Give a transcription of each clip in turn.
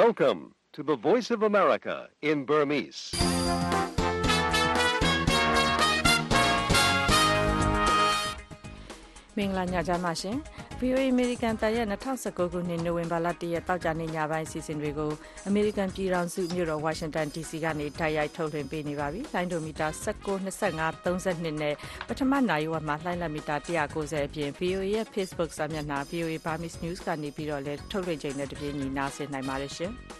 Welcome to the Voice of America in Burmese. ။မင်္ဂလာညချမ်းပါရှင်။ VOA American တန်ရဲ့2019ခုနှစ်နိုဝင်ဘာလ1ရက်တောက်ကြနေ့ညပိုင်းအစီအစဉ်တွေကို American ပြည်ထောင်စုမြို့တော် Washington DC ကနေတိုက်ရိုက်ထုတ်လွှင့်ပေးနေပါပြီ။လိုင်းဒိုမီတာ19, 25, 32နဲ့ပထမနိုင်ဝက်မှာလိုင်းလက်မီတာ190အပြင် VOA ရဲ့ Facebook စာမျက်နှာ VOA Burmese News ကနေပြီးတော့လည်းထုတ်လွှင့်ချိန်နဲ့တပြေးညီနားဆင်နိုင်ပါတယ်ရှင်။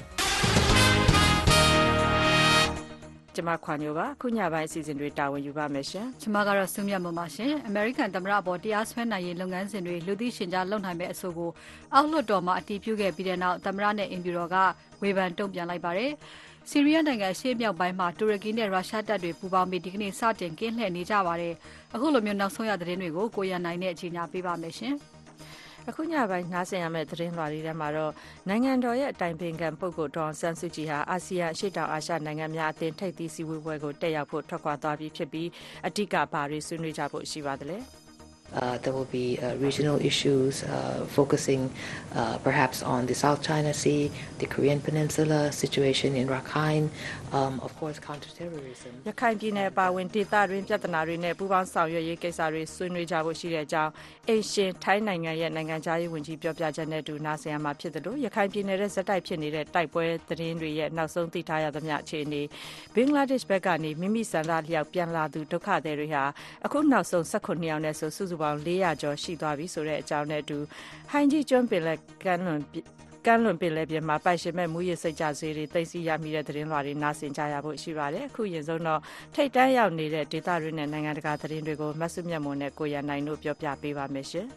ကျမခွာညိုပါခုညပိုင်းအစီအစဉ်တွေတာဝန်ယူပါမယ်ရှင်ကျမကတော့စုမြတ်မပါရှင်အမေရိကန်သမ္မတအပေါ်တရားစွဲနိုင်ရေးလုပ်ငန်းစဉ်တွေလူသိရှင်ကြားလုပ်နိုင်မဲ့အဆိုကိုအောက်လွှတ်တော်မှာအတည်ပြုခဲ့ပြီးတဲ့နောက်သမ္မတနဲ့အင်ဖြူတော်ကဝေဖန်တုံ့ပြန်လိုက်ပါတယ်ဆီးရီးယားနိုင်ငံရှေ့မြောက်ပိုင်းမှာတူရကီနဲ့ရုရှားတပ်တွေပူးပေါင်းပြီးဒီကနေ့စတင်ကင်းလှည့်နေကြပါတယ်အခုလိုမျိုးနောက်ဆုံးရသတင်းတွေကိုကိုရန်နိုင်နဲ့အချိန်ညာပေးပါမယ်ရှင်အခုညပိုင်းနားဆင်ရမယ့်သတင်းလွှာတွေထဲမှာတော့နိုင်ငံတော်ရဲ့အတိုင်ပင်ခံပုဂ္ဂိုလ်ဒေါ်အောင်ဆန်းစုကြည်ဟာအာဆီယံအရှေ့တောင်အာရှနိုင်ငံများအသင်းထိပ်သီးစည်းဝေးပွဲကိုတက်ရောက်ဖို့ထွက်ခွာသွားပြီဖြစ်ပြီးအဓိကဘာတွေဆွေးနွေးကြဖို့ရှိပါသလဲ There will be regional issues focusing perhaps on the South China Sea, the Korean Peninsula, situation in Rakhine, of course counterterrorism. ရခိုင်ပြည်နယ်ပါဝင်ဒေသတွင်းပြဿနာတွေနဲ့ပူးပေါင်းဆောင်ရွက်ရေးကိစ္စတွေဆွေးနွေးကြဖို့ရှိတဲ့အကြောင်းအိမ်ရှင်ထိုင်းနိုင်ငံရဲ့နိုင်ငံခြားရေးဝန်ကြီးပြောပြချက်နဲ့တူနာဆင်ရမှာဖြစ်တယ်လို့ရခိုင်ပြည်နယ်ရဲ့ဇက်တိုက်ဖြစ်နေတဲ့တိုက်ပွဲသတင်းတွေရဲ့နောက်ဆုံးသိထားရသမျှအခြေအနေဘင်္ဂလားဒေ့ရှ်ဘက်ကနေမိမိစံသားလျောက်ပြန်လာသူဒုက္ခသည်တွေဟာအခုနောက်ဆုံး19ယောက်နဲ့ဆိုစုစုပေါင်း400ကျော်ရှိသွားပြီဆိုတဲ့အကြောင်းနဲ့တူဟိုင်းကြီးကျွန်းပင်လယ်ကမ်းလွန်ပင်လယ်ပြင်မှာပိုက်ရှင်မဲ့မူရစ်စိတ်ကြစေတွေသိသိရမိတဲ့သတင်းလွှာတွေနားဆင်ကြရဖို့ရှိပါတယ်အခုရင်ဆုံးတော့ထိတ်တန်းရောက်နေတဲ့ဒေသတွေနဲ့နိုင်ငံတကာသတင်းတွေကိုမဆုမြတ်မွန်နဲ့ကိုရန်နိုင်တို့ပြောပြပေးပါမယ်ရှင်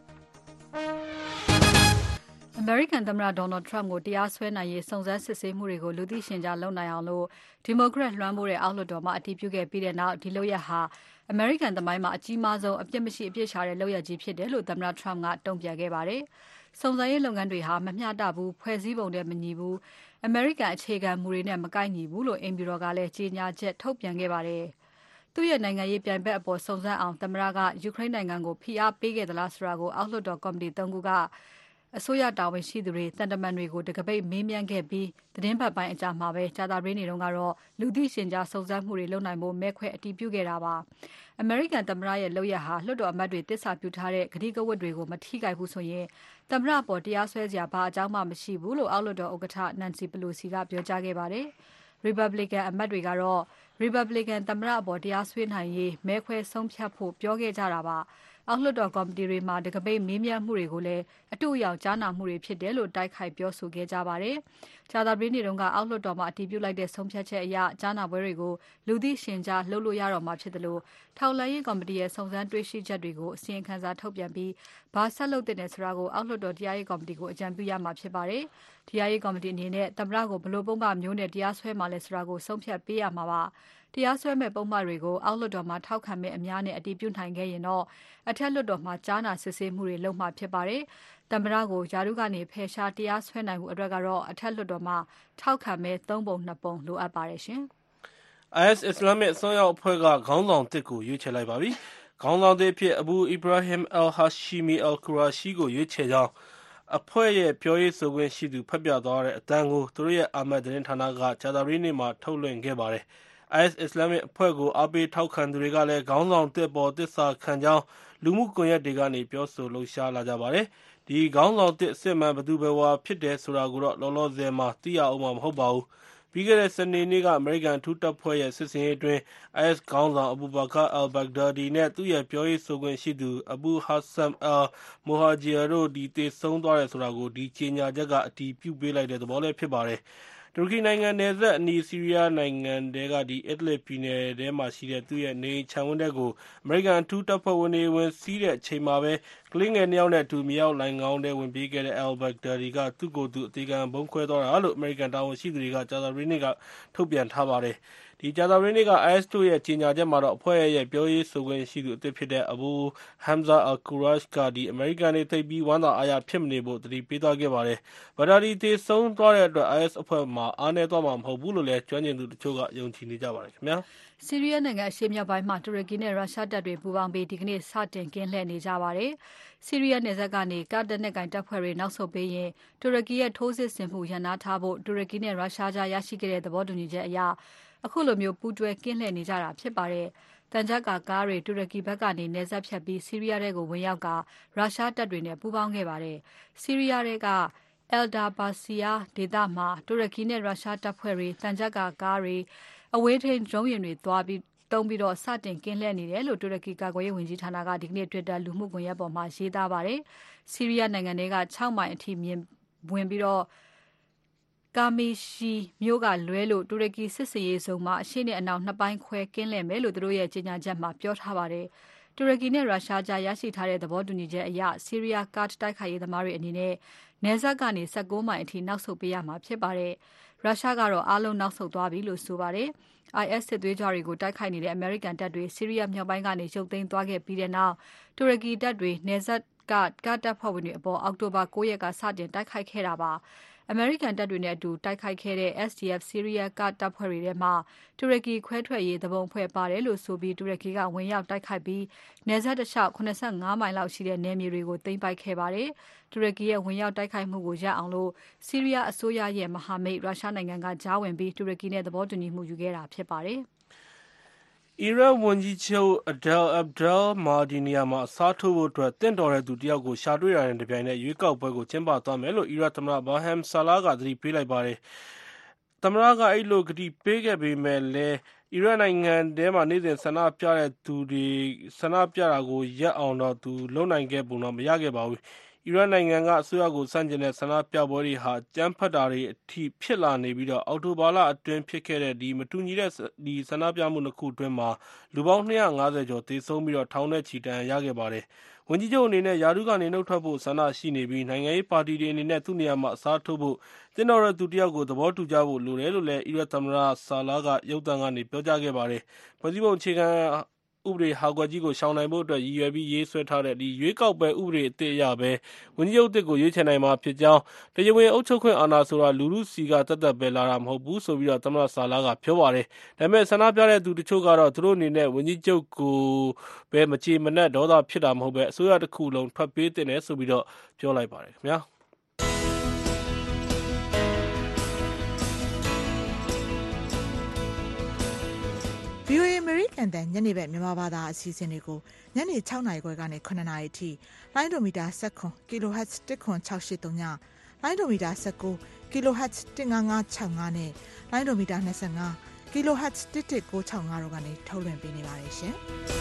American သမ္မတ Donald Trump ကိုတရားစွဲနိုင်ရေးစုံစမ်းစစ်ဆေးမှုတွေကိုလူသိရှင်ကြားလုပ်နိုင်အောင်လို့ Democrat လွှမ်းမိုးတဲ့အောက်လွှတ်တော်မှာအတည်ပြုခဲ့ပြီးတဲ့နောက်ဒီလုပ်ရက်ဟာ American သမိုင်းမှာအကြီးမားဆုံးအပြစ်မရှိအပြစ်ရှာတဲ့လုပ်ရက်ကြီးဖြစ်တယ်လို့သမ္မတ Trump ကတုံ့ပြန်ခဲ့ပါတယ်။စုံစမ်းရေးလုပ်ငန်းတွေဟာမမျှတဘူးဖွဲ့စည်းပုံနဲ့မညီဘူး American အခြေခံမူတွေနဲ့မကိုက်ညီဘူးလို့အင်ဖြူတော်ကလည်းကြေညာချက်ထုတ်ပြန်ခဲ့ပါတယ်။သူ့ရဲ့နိုင်ငံရေးပြိုင်ဘက်အပေါ်စုံစမ်းအောင်သမ္မတကယူကရိန်းနိုင်ငံကိုဖိအားပေးခဲ့သလားဆိုတာကိုအောက်လွှတ်တော်ကော်မတီ3ခုကအစိုးရတာဝန်ရှိသူတွေတန်တမန်တွေကိုတကပိတ်မေးမြန်းခဲ့ပြီးသတင်းပတ်ပိုင်းအကြာမှာပဲကြာသပတေးနေ့တုန်းကတော့လူသိရှင်ကြားစုံစမ်းမှုတွေလုပ်နိုင်ဖို့မဲခွဲအတည်ပြုခဲ့တာပါ။ American သမ္မတရဲ့လုပ်ရဟာလွှတ်တော်အမတ်တွေတစ္ဆာပြုထားတဲ့ဂတိကဝတ်တွေကိုမထိခိုက်ဘူးဆိုရင်သမ္မတပေါ်တရားစွဲစရာဘာအကြောင်းမှမရှိဘူးလို့အောက်လွှတ်တော်ဥက္ကဋ္ဌ Nancy Pelosi ကပြောကြားခဲ့ပါတယ်။ Republican အမတ်တွေကတော့ Republican သမ္မတအပေါ်တရားစွဲနိုင်ရေးမဲခွဲဆုံးဖြတ်ဖို့ပြောခဲ့ကြတာပါ။အောက်လွှတ်တော်ကော်မတီတွေမှာတကပိတ်မေးမြန်းမှုတွေကိုလည်းအတူအယောင်ကြားနာမှုတွေဖြစ်တယ်လို့တိုက်ခိုက်ပြောဆိုခဲ့ကြပါတယ်။ကြာသပတေးနေ့တုန်းကအောက်လွှတ်တော်မှာအတည်ပြုလိုက်တဲ့ဆုံးဖြတ်ချက်အရကြားနာပွဲတွေကိုလူသိရှင်ကြားလှုပ်လို့ရတော့မှာဖြစ်တယ်လို့ထောက်လှမ်းရေးကော်မတီရဲ့စုံစမ်းတွေ့ရှိချက်တွေကိုအစီရင်ခံစာထုတ်ပြန်ပြီးဘာဆက်လုပ်တဲ့ဆိုတာကိုအောက်လွှတ်တော်တရားရေးကော်မတီကိုအကြံပြုရမှာဖြစ်ပါတယ်။တရားရေးကော်မတီအနေနဲ့သမ္မတကိုဘလို့ပုံမှန်မျိုးနဲ့တရားစွဲမှာလဲဆိုတာကိုဆုံးဖြတ်ပေးရမှာပါ။တရားစွဲမဲ့ပုံမှန်တွေကိုအောက်လွှတ်တော်မှာထောက်ခံမဲ့အများနဲ့အတည်ပြုနိုင်ခဲ့ရင်တော့အထက်လွှတ်တော်မှာကြားနာစစ်ဆေးမှုတွေလုပ်မှာဖြစ်ပါတယ်။သမ္မတကိုယာရုကနေဖယ်ရှားတရားစွဲနိုင်မှုအတွက်ကတော့အထက်လွှတ်တော်မှာထောက်ခံမဲ့3ပုံ2ပုံလိုအပ်ပါတယ်ရှင်။ IS အစ္စလာမစ်အစွန်းရောက်အဖွဲ့ကခေါင်းဆောင်တစ်ကိုရွေးချယ်လိုက်ပါပြီ။ခေါင်းဆောင်တစ်အဖြစ် Abu Ibrahim al-Hashimi al-Qurashi ကိုရွေးချယ်ကြောင်းအဖွဲ့ရဲ့ပြောရေးဆိုခွင့်ရှိသူဖတ်ပြသွားတဲ့အတန်းကိုသူတို့ရဲ့အာမတ်သတင်းဌာနကကြာသပတေးနေ့မှာထုတ်လွှင့်ခဲ့ပါတယ်။ IS အစ္စလာမစ်အဖွဲ့ကိုအားပေးထောက်ခံသူတွေကလည်းခေါင်းဆောင်တစ်ပေါ်သစ္စာခံကြောင်းလူမှုကွန်ရက်တွေကနေပြောဆိုလှုပ်ရှားလာကြပါတယ်။ဒီခေါင်းဆောင်တစ်အစစ်မှန်ဘယ်သူဘယ်ဝါဖြစ်တယ်ဆိုတာကိုတော့လောလောဆယ်မှာသိရအောင်မှာမဟုတ်ပါဘူး။ပြီးခဲ့တဲ့စနေနေ့ကအမေရိကန်ထူးတပ်ဖွဲ့ရဲ့စစ်စင်ရေးအတွင်း IS ခေါင်းဆောင် Abu Bakr al-Baghdadi နဲ့သူ့ရဲ့ပြောရေးဆိုခွင့်ရှိသူ Abu Hassan al-Muhajir တို့သေဆုံးသွားတယ်ဆိုတာကိုဒီကြေညာချက်ကအတည်ပြုပေးလိုက်တဲ့သဘောလည်းဖြစ်ပါတယ်။တူရကီနိုင်ငံနယ်စပ်အနီးဆီးရီးယားနိုင်ငံထဲကIdlib ပြည်နယ်ထဲမှာရှိတဲ့သူ့ရဲ့နေအိမ်ခြံဝန်းထဲကိုအမေရိကန်အထူးတပ်ဖွဲ့ဝင်တွေဝင်စီးတဲ့အချိန်မှာပဲကလေးငယ်2ယောက်နဲ့အတူမြေအောက်လိုဏ်ခေါင်းထဲဝင်ပြေးခဲ့တဲ့ al-Baghdadi ကသူ့ကိုယ်သူအသေခံဗုံးခွဲသွားတာလို့အမေရိကန်တာဝန်ရှိသူတွေကကြာသပတေးနေ့ကထုတ်ပြန်ထားပါတယ်။ဒီကြာသပတေးနေ့က IS တို့ရဲ့ကြေညာချက်မှာတော့အဖွဲ့ရဲ့ပြောရေးဆိုခွင့်ရှိသူအသစ်ဖြစ်တဲ့ Abu Hamza al-Quraysh ကအမေရိကန်တွေသိပ်ပြီးဝမ်းသာအားရဖြစ်မနေဖို့သတိပေးသွားခဲ့ပါတယ်။ ဘာဒါဒီသေဆုံးသွားတဲ့အတွက် IS အဖွဲ့မှာအားနည်းသွားမှာမဟုတ်ဘူးလို့လည်းကျွမ်းကျင်သူတချို့ကယုံကြည်နေကြပါတယ်ခင်ဗျာ။ဆီးရီးယားနိုင်ငံအရှေ့မြောက်ပိုင်းမှာတူရကီနဲ့ရုရှားတပ်တွေပူးပေါင်းပြီးဒီကနေ့စတင်ကင်းလှည့်နေကြပါတယ်။ဆီးရီးယားနယ်စပ်ကနေကာဒ်နဲ့ကင်တပ်ဖွဲ့တွေနောက်ဆုတ်ပေးရင်တူရကီရဲ့ထိုးစစ်ဆင်မှုရပ်နားထားဖို့တူရကီနဲ့ရုရှားကြားရရှိခဲ့တဲ့သဘောတူညီချက်အရအခုလိုမျိုးပူးတွဲကင်းလှည့်နေကြတာဖြစ်ပါတယ်။တန်ကြပ်ကားတွေတူရကီဘက်ကနေနယ်စပ်ဖြတ်ပြီးဆီးရီးယားထဲကိုဝင်ရောက်ကရုရှားတပ်တွေနဲ့ပူးပေါင်းခဲ့ပါတယ်။ဆီးရီးယားထဲကAl-Dabasiyah ဒေသမှာတူရကီနဲ့ရုရှားတပ်ဖွဲ့တွေတန်ကြပ်ကားတွေအဝေးထိန်း drone ယာဉ်တွေသုံးပြီးစတင်ကင်းလှည့်နေတယ်လို့တူရကီကာကွယ်ရေးဝန်ကြီးဌာနကဒီကနေ့ Twitter လူမှုကွန်ရက်ပေါ်မှာရေးသားပါတယ်။ဆီးရီးယားနိုင်ငံထဲက6မိုင်အထိဝင်ပြီးQamishli မြို့ကလွဲလို့တူရကီစစ်စင်ရေးဇုံမှာအရှေ့နဲ့အနောက်နှစ်ပိုင်းခွဲကင်းလှည့်မယ်လို့သူတို့ရဲ့ကြေညာချက်မှာပြောထားပါတယ်။တူရကီနဲ့ရုရှားကြားရရှိထားတဲ့သဘောတူညီချက်အရဆီးရီးယားကာဒ်တိုက်ခိုက်ရေးသမားတွေအနေနဲ့နယ်စပ်ကနေ19မိုင်အထိနောက်ဆုတ်ပေးရမှာဖြစ်ပါတယ်။ရုရှားကတော့အားလုံးနောက်ဆုတ်သွားပြီလို့ဆိုပါတယ်။ IS စစ်သွေးကြွတွေကိုတိုက်ခိုက်နေတဲ့အမေရိကန်တပ်တွေဆီးရီးယားမြောက်ပိုင်းကနေရုပ်သိမ်းသွားခဲ့ပြီးနောက်တူရကီတပ်တွေနယ်စပ်ကကာဒ်တပ်ဖွဲ့ဝင်တွေအပေါ်အောက်တိုဘာ9ရက်ကစတင်တိုက်ခိုက်ခဲ့တာပါ။အမေရိကန်တပ်တွေနဲ့အတူတိုက်ခိုက်ခဲ့တဲ့ SDF ဆီးရီးယားကာဒ်တပ်ဖွဲ့တွေထဲမှာတူရကီခွဲထွက်ရေးသူပုန်အဖွဲ့ပါတယ်လို့ဆိုပြီးတူရကီကဝင်ရောက်တိုက်ခိုက်ပြီးနယ်စပ်တလျှောက်85မိုင်လောက်ရှိတဲ့နယ်မြေတွေကိုသိမ်းပိုက်ခဲ့ပါတယ်။တူရကီရဲ့ဝင်ရောက်တိုက်ခိုက်မှုကိုရပ်အောင်ဆီးရီးယားအစိုးရရဲ့မဟာမိတ်ရုရှားနိုင်ငံကကြားဝင်ပြီးတူရကီနဲ့သဘောတူညီမှုယူခဲ့တာဖြစ်ပါတယ်။အီရတ်ဝန်ကြီးချုပ် Adel Abdel Mahdi နေရာမှာအစားထိုးဖို့သင့်တော်တဲ့သူတယောက်ကိုရှာတွေ့တာနဲ့တပြိုင်နက်ရွေးကောက်ပွဲကိုကျင်းပသွားမယ်လို့အီရတ်သမ္မတ Barham Saleh ကသတိပေးလိုက်ပါတယ်။သမ္မတကအဲဒီလိုကတိပေးခဲ့ပေမဲ့လည်းအီရတ်နိုင်ငံထဲမှာနေ့စဉ်ဆန္ဒပြတဲ့သူတွေဆန္ဒပြတာကိုရပ်အောင်တော့သူလုပ်နိုင်ခဲ့ပုံတော့မရခဲ့ပါဘူး။အီရတ်နိုင်ငံကအစိုးရကိုဆန့်ကျင်တဲ့ဆန္ဒပြပွဲတွေဟာအကြမ်းဖက်တာတွေအထိဖြစ်လာနေပြီးအောက်တိုဘာလအတွင်းဖြစ်ခဲ့တဲ့မတူညီတဲ့ဆန္ဒပြမှုနှစ်ခုအတွင်းလူပေါင်း250ကျော်သေဆုံးပြီးထောင်နဲ့ချီဒဏ်ရာရခဲ့ပါတယ်။ဝန်ကြီးချုပ်အနေနဲ့ရာထူးကနေနုတ်ထွက်ဖို့ဆန္ဒရှိနေပြီးနိုင်ငံရေးပါတီတွေအနေနဲ့သူ့နေရာမှာအစားထိုးဖို့သင့်တော်တဲ့သူတယောက်ကိုသဘောတူကြဖို့လိုတယ်လို့လည်းအီရတ်သမ္မတ Saleh ကရုပ်သံကနေပြောကြားခဲ့ပါတယ်။ဖွဲ့စည်းပုံအခြေခံဥပဒေဟာကွက်ကြီးကိုရှောင်နိုင်ဖို့အတွက်ရည်ရွယ်ပြီးရေးဆွဲထားတဲ့ရွေးကောက်ပွဲဥပဒေအသစ်အရပဲဝန်ကြီးချုပ်အသစ်ကိုရွေးချယ်နိုင်မှာဖြစ်ကြောင်းတရားဝင်အုပ်ချုပ်ခွင့်အာဏာဆိုတာလူထုဆီကသက်သက်ပဲလာတာမဟုတ်ဘူးဆိုပြီးသမ္မတ Saleh ကပြောပါတယ်။ဒါပေမဲ့ဆန္ဒပြတဲ့သူတချို့ကတော့သူတို့အနေနဲ့ဝန်ကြီးချုပ်ကိုပဲမကျေမနပ်ဒေါသဖြစ်တာမဟုတ်ပဲအစိုးရတစ်ခုလုံးထွက်ပေးသင့်တယ်ဆိုပြီးပြောလိုက်ပါတယ်ခင်ဗျာ။ VOA အမေရိကန်တန်ညနေဘက်မြန်မာဘာသာအစီအစဉ်တွေကိုညနေ6နာရီခွဲကနေ9နာရီအထိလိုင်းဒိုမီတာ19 kHz 10683ညလိုင်းဒိုမီတာ19 kHz 15565နဲ့လိုင်းဒိုမီတာ25 kHz 11965တို့ကနေထုတ်လွှင့်ပေးနေပါတယ်ရှင်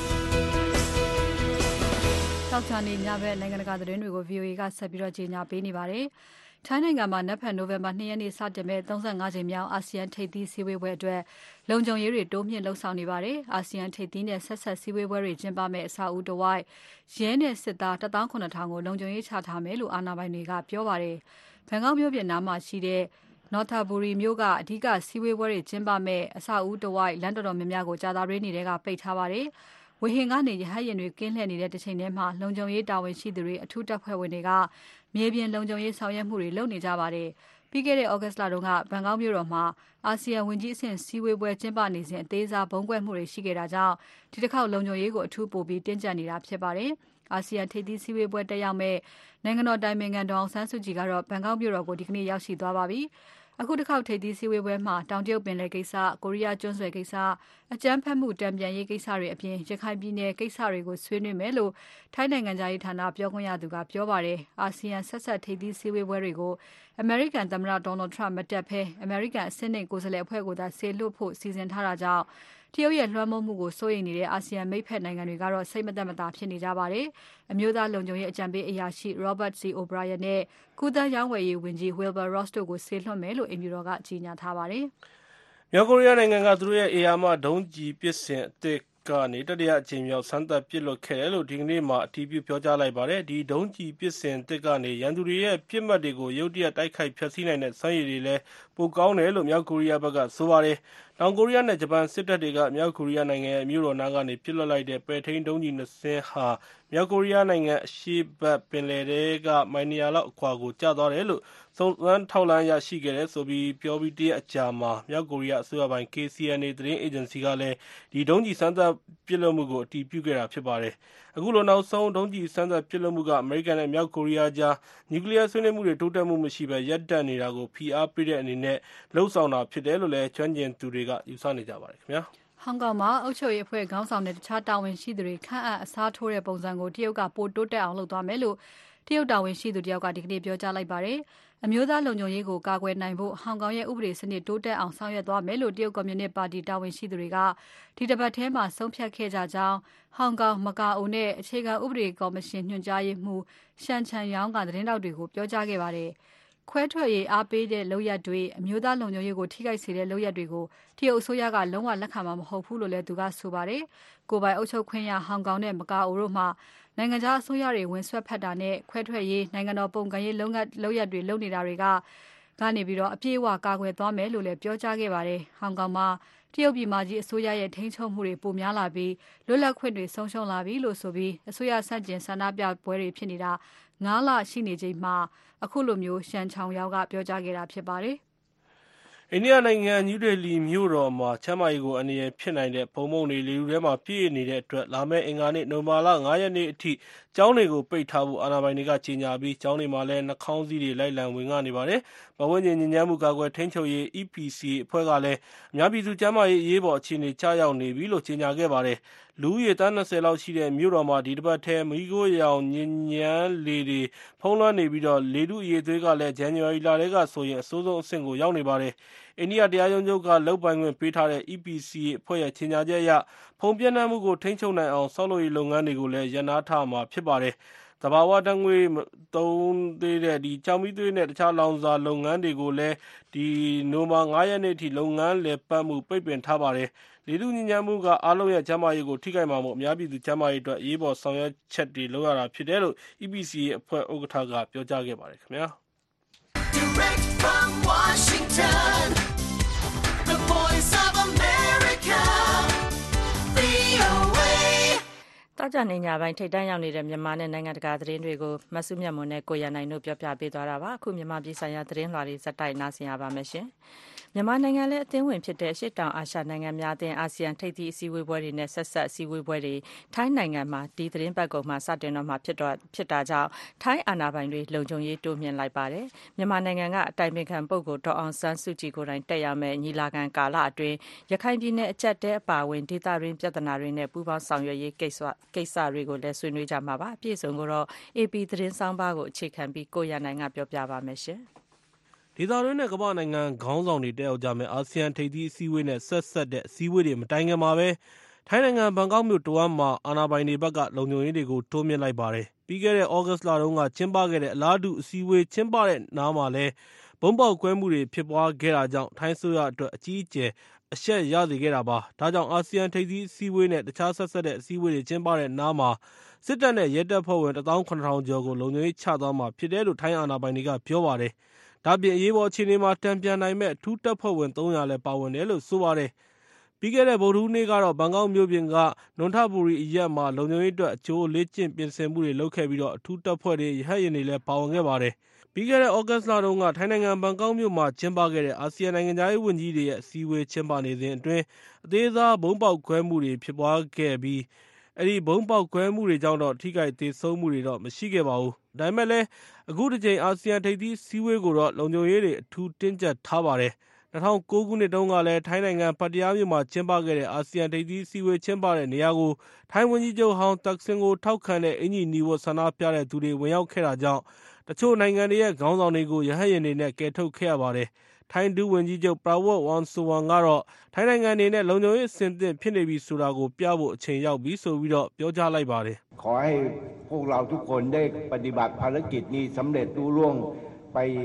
။တောက်ချာနေညဘက်နိုင်ငံတကာသတင်းတွေကို VOA ကဆက်ပြီးကြေညာပေးနေပါတယ်။ထိုင်းနိုင်ငံမှာနက်ဖြန်နိုဝင်ဘာ2ရက်နေ့စတင်မဲ့35ကြိမ်မြောက်အာဆီယံထိပ်သီးစည်းဝေးပွဲအတွက်လုံခြုံရေးတွေတိုးမြှင့်လှုပ်ဆောင်နေပါတယ်။အာဆီယံထိပ်သီးနဲ့ဆက်ဆက်စည်းဝေးပွဲတွေကျင်းပမဲ့အဆောက်အဦတစ်ဝိုက်ရဲနဲ့စစ်သား18000ကိုလုံခြုံရေးချထားမယ်လို့အာဏာပိုင်တွေကပြောပါတယ်။ဘန်ကောက်မြို့ပြင်နားမှာရှိတဲ့Nonthaburi မြို့ကအဓိကစည်းဝေးပွဲတွေကျင်းပမဲ့အဆောက်အဦတစ်ဝိုက်လမ်းတော်တော်များများကိုကြာသပတေးနေ့ကပိတ်ထားပါတယ်။ဝေဟင်ကနေရဟတ်ယာဉ်တွေကင်းလှည့်နေတဲ့တစ်ချိန်တည်းမှာလုံခြုံရေးတာဝန်ရှိသူတွေအထူးတပ်ဖွဲ့ဝင်တွေကမြေပြင်လုံခြုံရေးဆောင်ရွက်မှုတွေလုပ်နေကြပါတယ်။ပြီးခဲ့တဲ့ August လတုန်းကဘန်ကောက်မြို့တော်မှာအာဆီယံဝန်ကြီးအဆင့်စည်းဝေးပွဲကျင်းပနေစဉ်အသေးစားဘုံကွဲမှုတွေရှိခဲ့တာကြောင့်ဒီတစ်ခေါက်လုံခြုံရေးကိုအထူးပိုပြီးတင်းကျပ်နေတာဖြစ်ပါတယ်။အာဆီယံထိပ်သီးစည်းဝေးပွဲတက်ရောက်မဲ့နိုင်ငံတော်တိုင်ပင်ခံဒေါ်အောင်ဆန်းစုကြည်ကတော့ဘန်ကောက်မြို့တော်ကိုဒီကနေ့ရောက်ရှိသွားပါပြီ။အခုတစ်ခေါက်ထိပ်သီးစည်းဝေးပွဲမှာတောင်တရုတ်ပင်လယ်ကိစ္စ၊ကိုရီးယားကျွန်းဆွယ်ကိစ္စ၊အကြမ်းဖက်မှုတန်ပြန်ရေးကိစ္စတွေအပြင်ရခိုင်ပြည်နယ်ကိစ္စတွေကိုဆွေးနွေးမယ်လို့ထိုင်းနိုင်ငံသားရေးဌာနပြောခွင့်ရသူကပြောပါတယ်။အာဆီယံဆက်ဆက်ထိပ်သီးစည်းဝေးပွဲတွေကိုအမေရိကန်သမ္မတ Donald Trump မတက်ဘဲအမေရိကန်အဆင့်နိမ့်ကိုယ်စားလှယ်အဖွဲ့ကိုသာစေလွှတ်ဖို့စီစဉ်ထားတာကြောင့်တရုတ်ရဲ့လွှမ်းမိုးမှုကိုစိုးရိမ်နေတဲ့အာဆီယံမိတ်ဖက်နိုင်ငံတွေကတော့စိတ်မသက်မသာဖြစ်နေကြပါတယ်။အမျိုးသားလုံခြုံရေးအကြံပေးအရာရှိ Robert C. O'Brien နဲ့ကူးသန်းရောင်းဝယ်ရေးဝန်ကြီး Wilbur Ross တို့ကိုစေလွှတ်မယ်လို့အိမ်ဖြူတော်ကကြေညာထားပါတယ်။မြောက်ကိုရီးယားနိုင်ငံကသူတို့ရဲ့ဧရာမဒုံးကျည်ပစ်စင်အသစ်ကနေတတိယအကြိမ်မြောက်စမ်းသပ်ပစ်လွှတ်ခဲ့တယ်လို့ဒီကနေ့မှအတည်ပြုပြောကြားလိုက်ပါတယ်။ဒီဒုံးကျည်ပစ်စဉ်တစ်ကနေရန်သူတွေရဲ့ပြစ်မှတ်တွေကိုရုတ်တရက်တိုက်ခိုက်ဖျက်ဆီးနိုင်တဲ့စွမ်းရည်တွေလည်းပိုကောင်းတယ်လို့မြောက်ကိုရီးယားဘက်ကဆိုပါတယ်။တောင်ကိုရီးယားနဲ့ဂျပန်စစ်တပ်တွေကမြောက်ကိုရီးယားနိုင်ငံရဲ့မြို့တော်နားကနေပစ်လွှတ်လိုက်တဲ့ပဲ့ထိန်းဒုံးကျည်2စင်းဟာမြောက်ကိုရီးယားနိုင်ငံအရှေ့ဘက်ပင်လယ်ထဲကမိုင်200လောက်အကွာကိုကျသွားတယ်လို့စုံစမ်းထောက်လှမ်းရရှိခဲ့တယ်ဆိုပြီးပြောပြီးတရက်အကြာမှာမြောက်ကိုရီးယားအစိုးရပိုင်း KCNA သတင်းအေဂျင်စီကလည်းဒီဒုံးကျည်စမ်းသပ်ပစ်လွှတ်မှုကိုအတည်ပြုခဲ့တာဖြစ်ပါတယ်။အခုလိုနောက်ဆုံးဒုံးကျည်စမ်းသပ်ပစ်လွှတ်မှုကအမေရိကန်နဲ့မြောက်ကိုရီးယားကြားနျူကလ িয়ার ဆွေးနွေးမှုတွေတိုးတက်မှုမရှိဘဲရပ်တန့်နေတာကိုဖိအားပေးတဲ့အနေနဲ့လှုံ့ဆော်တာဖြစ်တယ်လို့လည်းကျွမ်းကျင်သူတွေကယူဆနေကြပါတယ်ခင်ဗျာဟောင်ကောင်မှာအုပ်ချုပ်ရေးအဖွဲ့ခေါင်းဆောင်တဲ့တခြားတာဝန်ရှိသူတွေခန့်အပ်အစားထိုးတဲ့ပုံစံကိုတရုတ်ကပိုတိုးတက်အောင်လုပ်သွားမယ်လို့တရုတ်တာဝန်ရှိသူတယောက်ကဒီကနေ့ပြောကြားလိုက်ပါတယ်။အမျိုးသားလုံခြုံရေးကိုကာကွယ်နိုင်ဖို့ဟောင်ကောင်ရဲ့ဥပဒေစနစ်တိုးတက်အောင်ဆောင်ရွက်သွားမယ်လို့တရုတ်ကွန်မြူနစ်ပါတီတာဝန်ရှိသူတွေကဒီတစ်ပတ်ထဲမှာဆုံးဖြတ်ခဲ့ကြကြောင်းဟောင်ကောင်မကာအိုနဲ့အခြေခံဥပဒေကော်မရှင်ညွှန်ကြားရေးမှူးရှန်ချန်ယောင်းကသတင်းတောက်တွေကိုပြောကြားခဲ့ပါတယ်။ခွဲထွက်ရေးအားပေးတဲ့လုပ်ရက်တွေအမျိုးသားလုံခြုံရေးကိုထိခိုက်စေတဲ့လုပ်ရက်တွေကိုတရုတ်အစိုးရကလုံးဝလက်ခံမှာမဟုတ်ဘူးလို့လည်းသူကဆိုပါတယ်။ကိုယ်ပိုင်အုပ်ချုပ်ခွင့်ရဟောင်ကောင်နဲ့မကာအိုတို့မှနိုင်ငံခြားအစိုးရတွေဝင်ဆွက်ဖက်တာနဲ့ခွဲထွက်ရေးနိုင်ငံတော်ပုံကန်ရေးလုပ်ရက်တွေလုပ်နေတာကနေပြီးတော့အပြည့်အဝကာကွယ်သွားမယ်လို့လည်းပြောကြားခဲ့ပါတယ်။ဟောင်ကောင်မှာတရုတ်ပြည်မကြီးအစိုးရရဲ့ထိန်းချုပ်မှုတွေပိုများလာပြီးလွတ်လပ်ခွင့်တွေဆုံးရှုံးလာပြီလို့ဆိုပြီးအစိုးရဆန့်ကျင်ဆန္ဒပြပွဲတွေဖြစ်နေတာ9လရှိနေချိန်မှာအခုလိုမျိုးရှန်ချောင်ယောက်ကပြောကြားခဲ့တာဖြစ်ပါတယ်။အိန္ဒိယနိုင်ငံနယူးဒေလီမြို့တော်မှာချမ်းမာရေးကိုအနေနဲ့ဖြစ်နိုင်တဲ့ဘုံဘုံတွေလေလူထဲမှာပြည့်နေတဲ့အတွက်လာမယ့်အင်္ဂါနေ့နိုဝင်ဘာလ9ရက်နေ့အထိကျောင်းတွေကိုပိတ်ထားဖို့အာဏာပိုင်တွေကကြေညာပြီးကျောင်းတွေမှာလည်းနှာခေါင်းစည်းတွေလိုက်လံဝင်ငှနေပါတယ်။ပတ်ဝန်းကျင်ညဉ့်ဉန်းမှုကာကွယ်ထိန်းချုပ်ရေး EPCA အဖွဲ့ကလည်းအများပြည်သူကျန်းမာရေးအရေးပေါ်အခြေအနေကျရောက်နေပြီလို့ကြေညာခဲ့ပါတယ်။လူဦးရေတန်း20လောက်ရှိတဲ့မြို့တော်မှာဒီတစ်ပတ်ထဲမီးခိုးရောင်ညဉ့်ဉန်းလေတွေဖုံးလွှမ်းနေပြီးတော့လေထုအရေးသွေးကလည်းဇန်နဝါရီလထဲကဆိုရင်အဆိုးဆုံးအဆင့်ကိုရောက်နေပါတယ်။အိန္ဒိယတရားရုံးချုပ်ကလုပ်ပိုင်ခွင့်ပေးထားတဲ့ EPCA အဖွဲ့ရဲ့ကြေညာချက်အရဖုံပြန့်နှံ့မှုကိုထိန်းချုပ်နိုင်အောင်ဆောက်လုပ်ရေးလုပ်ငန်းတွေကိုလည်းရပ်နားထားမှာဖြစ်ပါတယ်။သဘာဝဓာတ်ငွေ့သုံးသေးတဲ့ကျောက်မီးသွေးနဲ့တခြားလောင်စာလုပ်ငန်းတွေကိုလည်းနိုဝင်ဘာ9ရက်နေ့အထိလုပ်ငန်းလည်ပတ်မှုပိတ်ပင်ထားပါတယ်။လေထုညဉ့်ဉန်းမှုကအားလုံးရဲ့ကျန်းမာရေးကိုထိခိုက်မှာမို့အများပြည်သူကျန်းမာရေးအတွက်အရေးပေါ်ဆောင်ရွက်ချက်တွေလုပ်ရတာဖြစ်တယ်လို့ EPCA အဖွဲ့ဥက္ကဋ္ဌကပြောကြားခဲ့ပါတယ်ခင်ဗျာ။ Direct from Washington, the voice of America, VOA. တောက်ကြနေညပိုင်းထိတ်တန့်ရောက်နေတဲ့မြန်မာနဲ့နိုင်ငံတကာသတင်းတွေကိုမဆုမြတ်မွန်နဲ့ကိုရနိုင်တို့ပြောပြပေးသွားတာပါအခုမြန်မာပြည်ဆိုင်ရာသတင်းလွှာတွေစက်တိုက်နားဆင်ရပါမယ်ရှင်မြန်မာနိုင်ငံလည်းအသင်းဝင်ဖြစ်တဲ့အရှေ့တောင်အာရှနိုင်ငံများအသင်းအာဆီယံထိပ်သီးအစည်းအဝေးပွဲတွေနဲ့ဆက်ဆက်အစည်းအဝေးပွဲတွေထိုင်းနိုင်ငံမှာဒီသတင်းပတ်ကုန်မှာစတင်တော့မှာဖြစ်တာကြောင့်ထိုင်းအာဏာပိုင်တွေလုံခြုံရေးတိုးမြှင့်လိုက်ပါတယ်မြန်မာနိုင်ငံကအတိုင်ပင်ခံပုဂ္ဂိုလ်ဒေါ်အောင်ဆန်းစုကြည်ကိုယ်တိုင်တက်ရောက်မဲ့ညီလာခံကာလအတွင်းရခိုင်ပြည်နယ်အကျပ်တဲအပါအဝင်ဒေသတွင်းပြဿနာတွေနဲ့ပူးပေါင်းဆောင်ရွက်ရေးကိစ္စတွေကိုလည်းဆွေးနွေးကြမှာပါအပြည့်စုံကိုတော့ AP သတင်းဆောင်ပါကိုအခြေခံပြီးကိုရနိုင်ကပြောပြပါမယ်ရှင်ဒေသတွင်းနဲ့ကမ္ဘာနိုင်ငံခေါင်းဆောင်တွေတက်ရောက်ကြမယ်အာဆီယံထိပ်သီးအစည်းအဝေးနဲ့ဆက်ဆက်တဲ့အစည်းအဝေးတွေမတိုင်ခင်မှာပဲထိုင်းနိုင်ငံဘန်ကောက်မြို့တဝမ်းမှာအာဏာပိုင်တွေဘက်ကလုံခြုံရေးတွေကိုတိုးမြှင့်လိုက်ပါတယ်ပြီးခဲ့တဲ့ဩဂတ်စ်လတုန်းကကျင်းပခဲ့တဲ့အလားတူအစည်းအဝေးကျင်းပတဲ့နားမှာလည်းဘုံပေါက်ကွဲမှုတွေဖြစ်ပွားခဲ့တာကြောင့်ထိုင်းဆိုရအတွက်အကြီးအကျယ်အရှက်ရစေခဲ့တာပါဒါကြောင့်အာဆီယံထိပ်သီးအစည်းအဝေးနဲ့တခြားဆက်ဆက်တဲ့အစည်းအဝေးတွေကျင်းပတဲ့နားမှာစစ်တပ်နဲ့ရဲတပ်ဖွဲ့ဝင်17000ကျော်ကိုလုံခြုံရေးချသွားမှာဖြစ်တယ်လို့ထိုင်းအာဏာပိုင်တွေကပြောပါတယ်ဒါပြင်အရေးပေါ်အခြေအနေမှာတံပြန်နိုင်မဲ့အထူးတပ်ဖွဲ့ဝင်300လည်းပါဝင်တယ်လို့ဆိုပါတယ်ပြီးခဲ့တဲ့ဗုဒ္ဓဟူးနေ့ကတော့ဘန်ကောက်မြို့ပြင်ကနွန်ထဘူရီအရက်မှာလုံခြုံရေးအတွက်အကျိုးလေ့ကျင့်ပြင်ဆင်မှုတွေလုပ်ခဲ့ပြီးတော့အထူးတပ်ဖွဲ့တွေရဟတ်ယာဉ်တွေလည်းပါဝင်ခဲ့ပါတယ်ပြီးခဲ့တဲ့ဩဂတ်စ်လတုန်းကထိုင်းနိုင်ငံဘန်ကောက်မြို့မှာကျင်းပခဲ့တဲ့အာဆီယံနိုင်ငံသားရေးဝန်ကြီးတွေရဲ့အစည်းအဝေးကျင်းပနေစဉ်အတွင်းအသေးစားဘုံပေါက်ခွဲမှုတွေဖြစ်ပွားခဲ့ပြီးအဲဒီဘုံပေါက်ခွဲမှုတွေကြောင့်တော့ထိခိုက်သေးဆုံးမှုတွေတော့မရှိခဲ့ပါဘူးဒါပေမဲ့လည်းအခုတစ်ချိန်အာဆီယံထိပ်သီးစည်းဝေးကိုတော့လုံခြုံရေးတွေအထူးတင်းကျပ်ထားပါတယ်2009ခုနှစ်တုန်းကလည်းထိုင်းနိုင်ငံပတ္တရားမြို့မှာကျင်းပခဲ့တဲ့အာဆီယံထိပ်သီးစည်းဝေးကျင်းပတဲ့နေရာကိုထိုင်းဝန်ကြီးချုပ်ဟောင်းတက်ဆင်ကိုထောက်ခံတဲ့အင်ဂျီနီဝတ်ဆန္ဒပြတဲ့သူတွေဝင်ရောက်ခဲ့တာကြောင့်တချို့နိုင်ငံတွေရဲ့ခေါင်းဆောင်တွေကိုရဟတ်ယာဉ်တွေနဲ့ကယ်ထုတ်ခဲ့ရပါတယ်ထိုင်းဒုဝန်ကြီးချုပ်ပရာဝတ်ဝမ်ဆူဝမ်ကတော့ထိုင်းနိုင်ငံအနေနဲ့လုံခြုံရေးအဆင့်သင့်ဖြစ်နေပြီဆိုတာကိုပြဖို့အချိန်ရောက်ပြီဆိုပြီးတော့ပြောကြားလိုက်ပါတယ်ขอให้พวกเราทุกคนได้ปฏิบัติภารกิจนี้สำเร็จรุ่งเรืองไป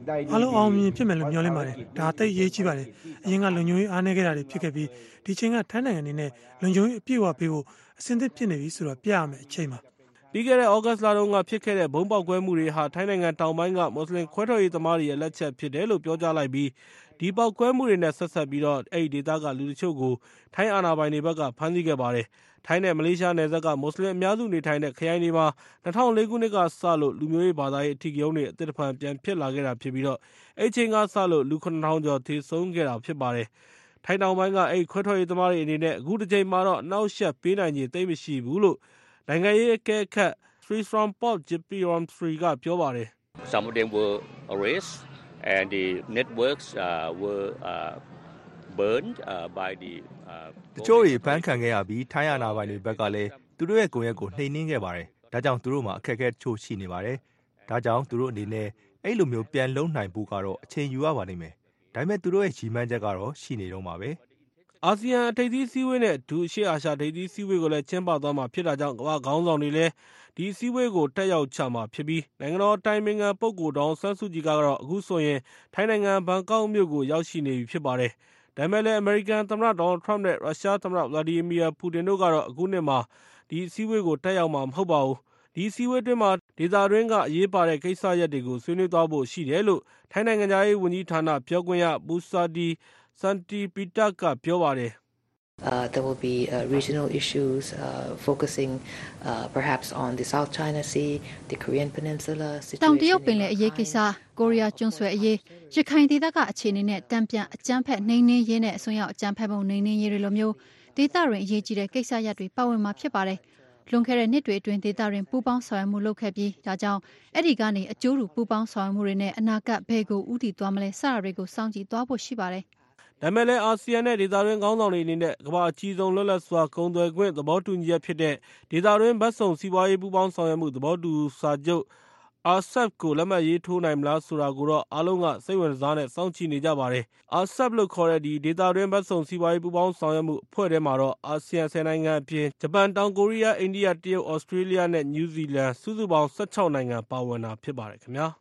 အားလုံးအောင်မြင်ဖြစ်မယ်လို့မျှော်လင့်ပါတယ်။ဒါအသိရေးကြီးပါတယ်။အရင်ကလုံခြုံရေးအားနည်းခဲ့တာတွေဖြစ်ခဲ့ပြီးဒီချိန်ကထိုင်းနိုင်ငံအနေနဲ့လုံခြုံရေးအပြည့်အဝပေးဖို့အဆင်သင့်ဖြစ်နေပြီဆိုတော့ပြရမယ်အချိန်ပါ။ပြီးခဲ့တဲ့ဩဂတ်လတုန်းကဖြစ်ခဲ့တဲ့ဘုံပေါက်ကွဲမှုတွေဟာထိုင်းနိုင်ငံတောင်ပိုင်းကမွတ်စလင်ခွဲထွက်ရေးသမားတွေရဲ့လက်ချက်ဖြစ်တယ်လို့ပြောကြားလိုက်ပြီးဒီပေါက်ကွဲမှုတွေနဲ့ဆက်ဆက်ပြီးတော့အဲ့ဒီဒေသကလူတချို့ကိုထိုင်းအာဏာပိုင်တွေဘက်ကဖမ်းဆီးခဲ့ပါတယ်။ထိုင်းနဲ့မလေးရှားနယ်စပ်ကမွတ်စလင်အများစုနေထိုင်တဲ့ခရိုင်တွေမှာ2004ခုနှစ်ကစလို့လူမျိုးရေးဘာသာရေးအထီးကျုံတွေအသစ်တစ်ဖန်ပြန်ဖြစ်လာခဲ့တာဖြစ်ပြီးတော့အဲ့ချိန်ကစလို့လူ9000ကျော်သေဆုံးခဲ့တာဖြစ်ပါတယ်။ထိုင်းတောင်ပိုင်းကအဲ့ခွဲထွက်ရေးသမားတွေအနေနဲ့အခုတစ်ချိန်မှာတော့အနောက်ရှက်ပေးနိုင်ခြင်းသိမရှိဘူးလို့နိုင်ငံရေးအကဲခတ် Sri Srampot Jipirongthri ကပြောပါတယ် Some of them were arrested and the networks were burned by the တချို့တွေဖမ်းခံခဲ့ရပြီးထိုင်းအာဏာပိုင်တွေဘက်ကလည်းသူတို့ရဲ့ကိုယ်ရက်ကိုနှိမ်နင်းခဲ့ပါတယ်။ဒါကြောင့်သူတို့မှာအခက်အခဲတချို့ရှိနေပါတယ်။ဒါကြောင့်သူတို့အနေနဲ့အဲ့လိုမျိုးပြန်လုံနိုင်ဖို့ကတော့အချိန်ယူရပါလိမ့်မယ်။ဒါပေမဲ့သူတို့ရဲ့ရည်မှန်းချက်ကတော့ရှိနေတော့မှာပဲ။အာဆီယံထိပ်သီးစည်းဝေးနဲ့ဒူအရှေ့အာရှထိပ်သီးစည်းဝေးကိုလည်းကျင်းပသွားမှာဖြစ်တာကြောင့်ကမ္ဘာခေါင်းဆောင်တွေလည်းဒီစည်းဝေးကိုတက်ရောက်ကြမှာဖြစ်ပြီးနိုင်ငံတော်တိုင်ပင်ခံပုဂ္ဂိုလ်ဒေါအောင်ဆန်းစုကြည်ကတော့အခုဆိုရင်ထိုင်းနိုင်ငံဘန်ကောက်မြို့ကိုရောက်ရှိနေပြီဖြစ်ပါတယ်။ဒါပေမဲ့လည်းအမေရိကန်သမ္မတဒေါ်နယ်ထရမ့်နဲ့ရုရှားသမ္မတဗလာဒီမီယာပူတင်တို့ကတော့အခုနှစ်မှာဒီစည်းဝေးကိုတက်ရောက်မှာမဟုတ်ပါဘူး။ဒီစည်းဝေးတွင်မှာဒေသတွင်းကအရေးပါတဲ့ကိစ္စရပ်တွေကိုဆွေးနွေးသွားဖို့ရှိတယ်လို့ထိုင်းနိုင်ငံသားရေးဝန်ကြီးဌာနပြောခွင့်ရဘူဆာဒီစန်တီပီတာကပြောပါတယ်။ There will be regional issues focusing perhaps on the South China Sea, the Korean Peninsula situation. တောင်တရုတ်ပင်လယ်အရေးကိစ္စ၊ကိုရီးယားကျွန်းဆွယ်အရေး၊ရခိုင်ဒေသကအခြေအနေနဲ့တံပြန်အကြမ်းဖက်နှိမ်နင်းရေးနဲ့အစွန်းရောက်အကြမ်းဖက်မှုနှိမ်နင်းရေးတွေလိုမျိုးဒေသတွင်အရေးကြီးတဲ့ကိစ္စရပ်တွေပါဝင်မှာဖြစ်ပါတယ်။လွန်ခဲ့တဲ့နှစ်တွေအတွင်းဒေသတွင်ပူးပေါင်းဆောင်ရွက်မှုလုပ်ခဲ့ပြီးဒါကြောင့်အဲ့ဒီကနေအကျိုးတူပူးပေါင်းဆောင်ရွက်မှုတွေနဲ့အနာဂတ်ဘယ်ကိုဦးတည်သွားမလဲစတာတွေကိုစောင့်ကြည့်သွားဖို့ရှိပါတယ်။ဒါမဲ့လည်းအာဆီယံနဲ့ဒေသတွင်းခေါင်းဆောင်တွေအနေနဲ့ကမ္ဘာအကြီးဆုံးလွတ်လပ်စွာကုန်သွယ်ခွင့်သဘောတူညီချက်ဖြစ်တဲ့ဒေသတွင်းဘက်စုံစီးပွားရေးပူးပေါင်းဆောင်ရွက်မှုသဘောတူစာချုပ် RCEP ကိုလက်မှတ်ရေးထိုးနိုင်မလားဆိုတာကိုတော့အားလုံးကစိတ်ဝင်စားနဲ့စောင့်ကြည့်နေကြပါတယ်။ RCEP လို့ခေါ်တဲ့ဒီဒေသတွင်းဘက်စုံစီးပွားရေးပူးပေါင်းဆောင်ရွက်မှုအဖွဲ့ထဲမှာတော့အာဆီယံ10နိုင်ငံအပြင်ဂျပန်တောင်ကိုရီးယားအိန္ဒိယတရုတ်ဩစတြေးလျနဲ့နယူးဇီလန်စုစုပေါင်း16နိုင်ငံပါဝင်တာဖြစ်ပါတယ်ခင်ဗျာ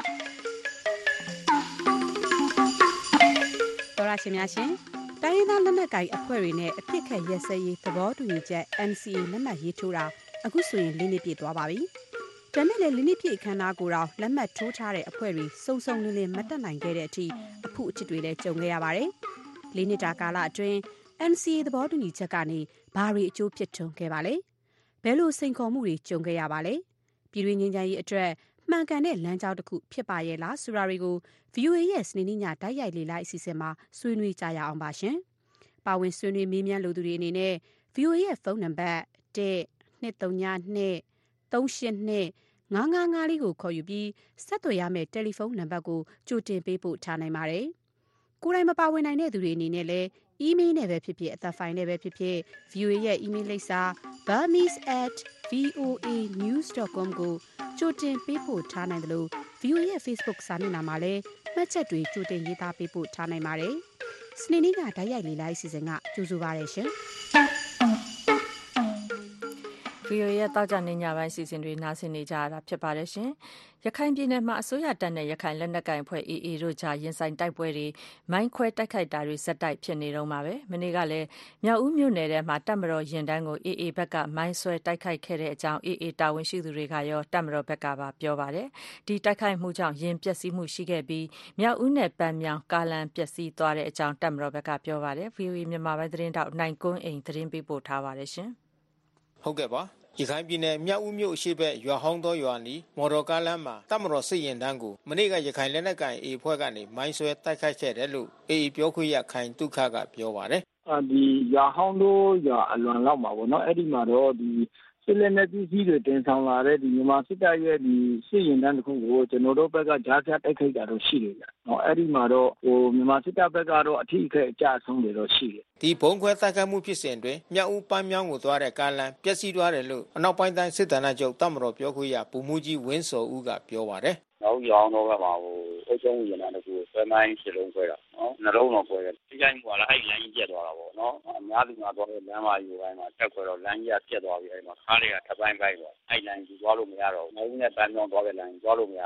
တော်ရရှင်များရှင်တိုင်းရင်းသားလက်နက်ကိုင်အဖွဲ့တွေနဲ့အဖြစ်ခက်ရက်စဲရေးသဘောတူညီချက် NCA လက်မှတ်ရေးထိုးတာအခုဆိုရင်၄နှစ်ပြည့်သွားပါပြီ။ဒါနဲ့လည်း၄နှစ်ပြည့်အခမ်းအနားကိုတော့လက်မှတ်ထိုးထားတဲ့အဖွဲ့တွေစုံစုံလင်းလင်းမတက်နိုင်ခဲ့တဲ့အထိအဖုအချစ်တွေလည်းကြုံခဲ့ရပါတယ်။၄နှစ်တာကာလအတွင်း NCA သဘောတူညီချက်ကနေဘာတွေအကျိုးဖြစ်ထွန်းခဲ့ပါလဲ။ဘယ်လိုစိန်ခေါ်မှုတွေကြုံခဲ့ရပါလဲ။ပြည်တွင်းငြိမ်းချမ်းရေးအတွက်မှန်ကန်တဲ့လမ်းကြောင်းတစ်ခုဖြစ်ပါရဲ့လားဆိုတာတွေကို VOA ရဲ့စနေနေ့ညတိုက်ရိုက်လေ့လာအစီအစဉ်မှာဆွေးနွေးကြရအောင်ပါရှင်။ပါဝင်ဆွေးနွေးမေးမြန်းလိုသူတွေအနေနဲ့ VOA ရဲ့ဖုန်းနံပါတ်1-232-382-955လေးကိုခေါ်ယူပြီးဆက်သွယ်ရမယ့်တယ်လီဖုန်းနံပါတ်ကိုကြိုတင်ပေးပို့ထားနိုင်ပါတယ်။ကိုယ်တိုင်မပါဝင်နိုင်တဲ့သူတွေအနေနဲ့လည်းအီးမေးလ်နဲ့ပဲဖြစ်ဖြစ်အသံဖိုင်နဲ့ပဲဖြစ်ဖြစ် VOA ရဲ့အီးမေးလ်လိပ်စာ burmese@voanews.com ကိုကြိုတင်ပေးပို့ထားနိုင်တယ်လို့ VOA ရဲ့ Facebook စာမျက်နှာမှာလည်းမှတ်ချက်တွေကြိုတင်ရေးသားပေးပို့ထားနိုင်ပါတယ်။စနေနေ့ကတိုက်ရိုက်လေ့လာအစီအစဉ်ကကြိုဆိုပါရရှင်။ VOA ရဲ့တောက်ကြနေညပိုင်းစီစဉ်တွေနားဆင်နေကြရတာဖြစ်ပါတယ်ရှင်။ရခိုင်ပြည်နယ်မှာအစိုးရတပ်နဲ့ရခိုင်လက်နက်ကိုင်အဖွဲ့ AA တို့ကြားရင်ဆိုင်တိုက်ပွဲတွေမိုင်းခွဲတိုက်ခိုက်တာတွေဆက်တိုက်ဖြစ်နေတော့မှာပဲ။မနေ့ကလည်းမြောက်ဦးမြို့နယ်ထဲမှာတပ်မတော်ရင်တန်းကို AA ဘက်ကမိုင်းဆွဲတိုက်ခိုက်ခဲ့တဲ့အကြောင်း AA တာဝန်ရှိသူတွေကရောတပ်မတော်ဘက်ကပါပြောပါတယ်။ဒီတိုက်ခိုက်မှုကြောင့်ရင်ပျက်စီးမှုရှိခဲ့ပြီးမြောက်ဦးနဲ့ပန်းမြောင်ကားလမ်းပျက်စီးသွားတဲ့အကြောင်းတပ်မတော်ဘက်ကပြောပါတယ်။ VOA မြန်မာပိုင်းသတင်းတောက်နိုင်ကွန်းအိမ်သတင်းပေးပို့ထားပါတယ်ရှင်။ဟုတ်ကဲ့ပါရခိုင်ပြည်နယ်မြောက်ဦးမြို့အရှိဘက်ရွာဟောင်းသောရွာနီမော်တော်ကားလမ်းမှာတပ်မတော်စစ်ရင်တန်းကိုမနေ့ကရခိုင်လက်နက်ကိုင် A ဖွဲ့ကနေမိုင်းဆွဲတိုက်ခိုက်ခဲ့တယ်လို့ AA ပြောခွင့်ရခိုင်တုခကပြောပါတယ်ဒီရွာဟောင်းသောရွာအလွန်လောက်မှာပေါ့နော်အဲ့ဒီမှာတော့ဒီစစ်လက်နက်ကြီးတွေတင်ဆောင်လာတဲ့ဒီမြန်မာစစ်တပ်ရဲ့ဒီစစ်ရင်တန်းတစ်ခုကိုကျွန်တော်တို့ဘက်ကကြားဖြတ်တိုက်ခိုက်တာတော့ရှိတယ်ဗျ။အဲ့ဒီမှာတော့မြန်မာစစ်တပ်ဘက်ကတော့အထူးအခဲအကြဆုံးတွေတော့ရှိတယ်။ဒီဘုံခွဲတိုက်ခိုက်မှုဖြစ်စဉ်တွင်မြောက်ဦးပန်းမြောင်းကိုသွားတဲ့ကားလမ်းပျက်စီးသွားတယ်လို့အနောက်ပိုင်းတိုင်းစစ်တပ်နာချုပ်တပ်မတော်ပြောခွင့်ရဗိုလ်မှူးကြီးဝင်းစောဦးကပြောပါတယ်။နောက်ရောင်းတော့ကမှာအုပ်ချုပ်ရေးနဲ့တကူဆွဲမိုင်းစစ်လုံးခွဲတာနော်နှလုံးတော့ခွဲတယ်ဒီကြိုင်းကလည်းအဲ့လမ်းကြီးပြတ်သွားတာပေါ့နော်အများသူငါသွားတဲ့လမ်းမကြီးပိုင်းမှာတက်ခွဲတော့လမ်းကြီးပြတ်သွားပြီအဲ့မှာကားတွေကထပ်ပိုင်းပိုင်းတော့အဲ့လမ်းကြီးသွားလို့မရတော့ဘူးနောက်ဦးနဲ့ပန်းမြောင်းသွားတဲ့လမ်းကြီးသွားလို့မရတော့ဘူး